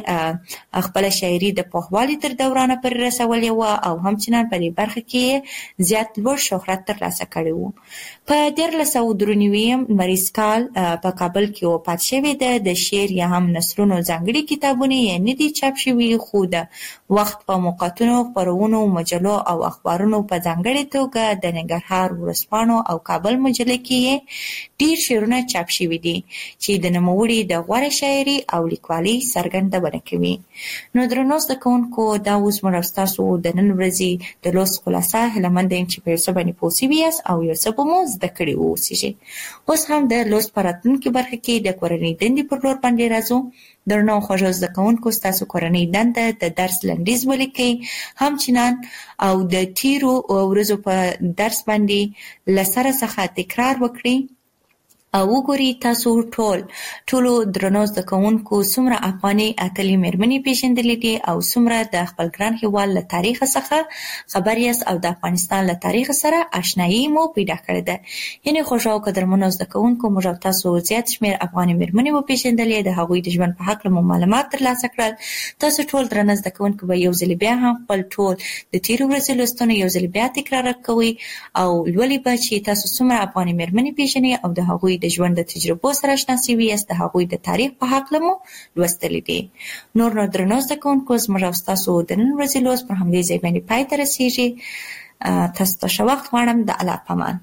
کې خپله شاعري د پوخوالي تر دورانه پورې رسولې وه او همچنان په دې برخه کې زیات لوړ شهرت ترلاسه کړی و. په دیارلس سوه درې نوي لمریز کال په کابل کې وفات شوې ده. د شعر یا هم نثرونو ځانګړي کتابونه یې نه دي چاپ شوي خو د وخت په موقعاتونو خپرونو مجلو او اخبارونو په ځانګړې توګه د ننګرهار ورځپاڼو او کابل مجلې کې ډېر شعرونه چاپ شوي دي چې د نوموړي د غوره شاعري او لیکوالۍ څرګندونه کوي. نو درنو زده کوونکو دا اوس موږ ستاسو د نن ورځې د لوست خلاصه هیله مند یم چې په یو څه باندې پوه سوي یاست او یو څه به مو زده کړي واوسیږي. اوس هم د لوست په راتلونکي برخه کې د کورنۍ دندې پر لور باندې راځو. درنو خوږو زده کوونکو ستاسو کورنۍ دنده د درس لنډیز ولیکئ همچنان او د تیرو ورځو په درس باندې له سره څخه تکرار وکړئ او وګورئ تاسو ټول ټولو درنو زده کوونکو څومره افغاني اتلې مېرمنې پېژندلې دي او څومره د خپل ګران هېواد له تاریخ څخه خبر یاست او د افغانستان له تاریخ سره اشنایي مو پیدا کړې ده. یعنې خوږو او قدرمنو زده کوونکو موږ او تاسو زیات شمېر افغاني مېرمنې وپېژندلې، د هغوی د ژوند په هکله مو معلومات ترلاسه کړل. تاسو ټول درنه زده کوونکو به یو ځل بیا هم خپل ټول د تېرو ورځو لوستونه یو ځل بیا تکرار کوئ او لولئ به چې تاسو څومره افغاني مېرمنې پېژنئ او د هغوی د ژوند د تجربو سره اشنا سوي یاست، د هغوی د تاریخ په هکله مو لوستلي دي. نور نو درنو زده کوونکو زموږ او ستاسو د نن ورځې لوست پر همدې ځای باندې پای ته رسېږي. تاسو ته ښه وخت غواړم. د الله په امان.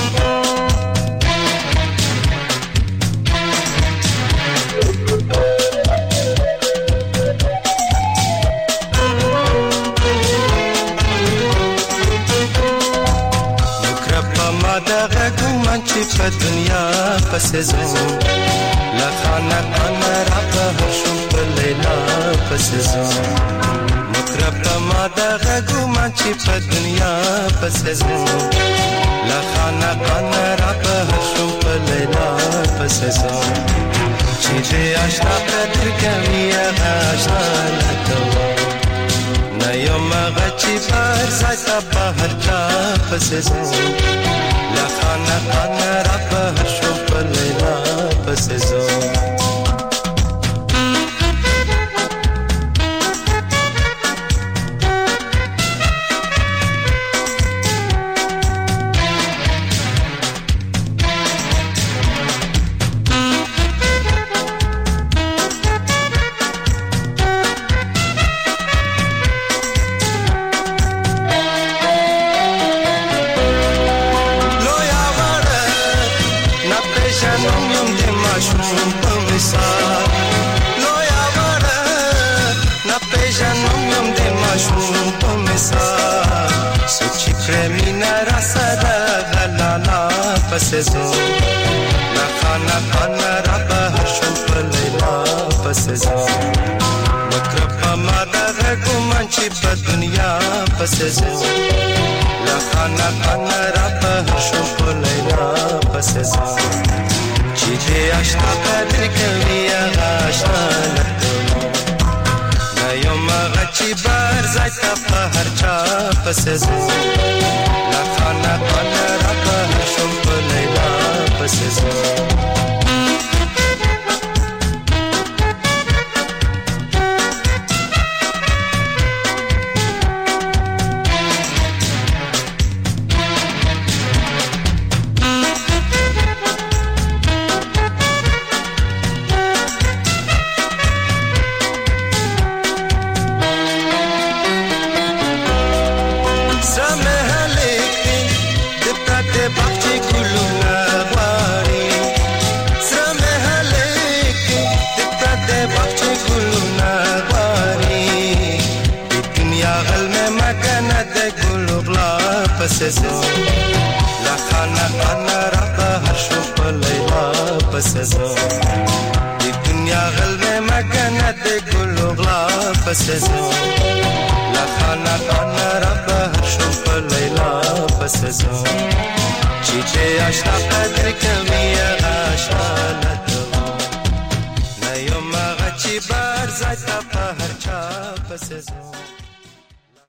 چې په دنیا پسې ځم له خانه خانه را بهر شوم په لیلا پسې ځم مکره په ما دغه ګومان چې په دنیا پسې ځم له خانه خانه را بهر شوم په لیلا پسې ځم چې دې اشنا قدر کوي هغه اشنا نه کوم نه یم هغه چې پر ځای ته بهر چا پسې ځم خانه خانه را بهر شو په لیلا پسې ځم پسې ځم له خانه خانه را بهر شوم په لیلا پسې ځم مکره په ما دغه ګومان چې په دنیا پسې ځم له خانه خانه را بهر شوم په لیلا پسې ځم چې دې اشنا قدر کوي هغه اشنا نه کوم نه یم هغه چې بر ځای ته په هر چا پسې ځم له خانه خانه را بهر شوم په لیلا پسې ځم دنیا غل میں مگن د ګل غلا پس زو لا خانه خانه را بهر شو په لیلا پس زو د دنیا غل میں مگن د ګل غلا پس زو لا خانه خانه را بهر شو په لیلا پس زو چې ته اشتاق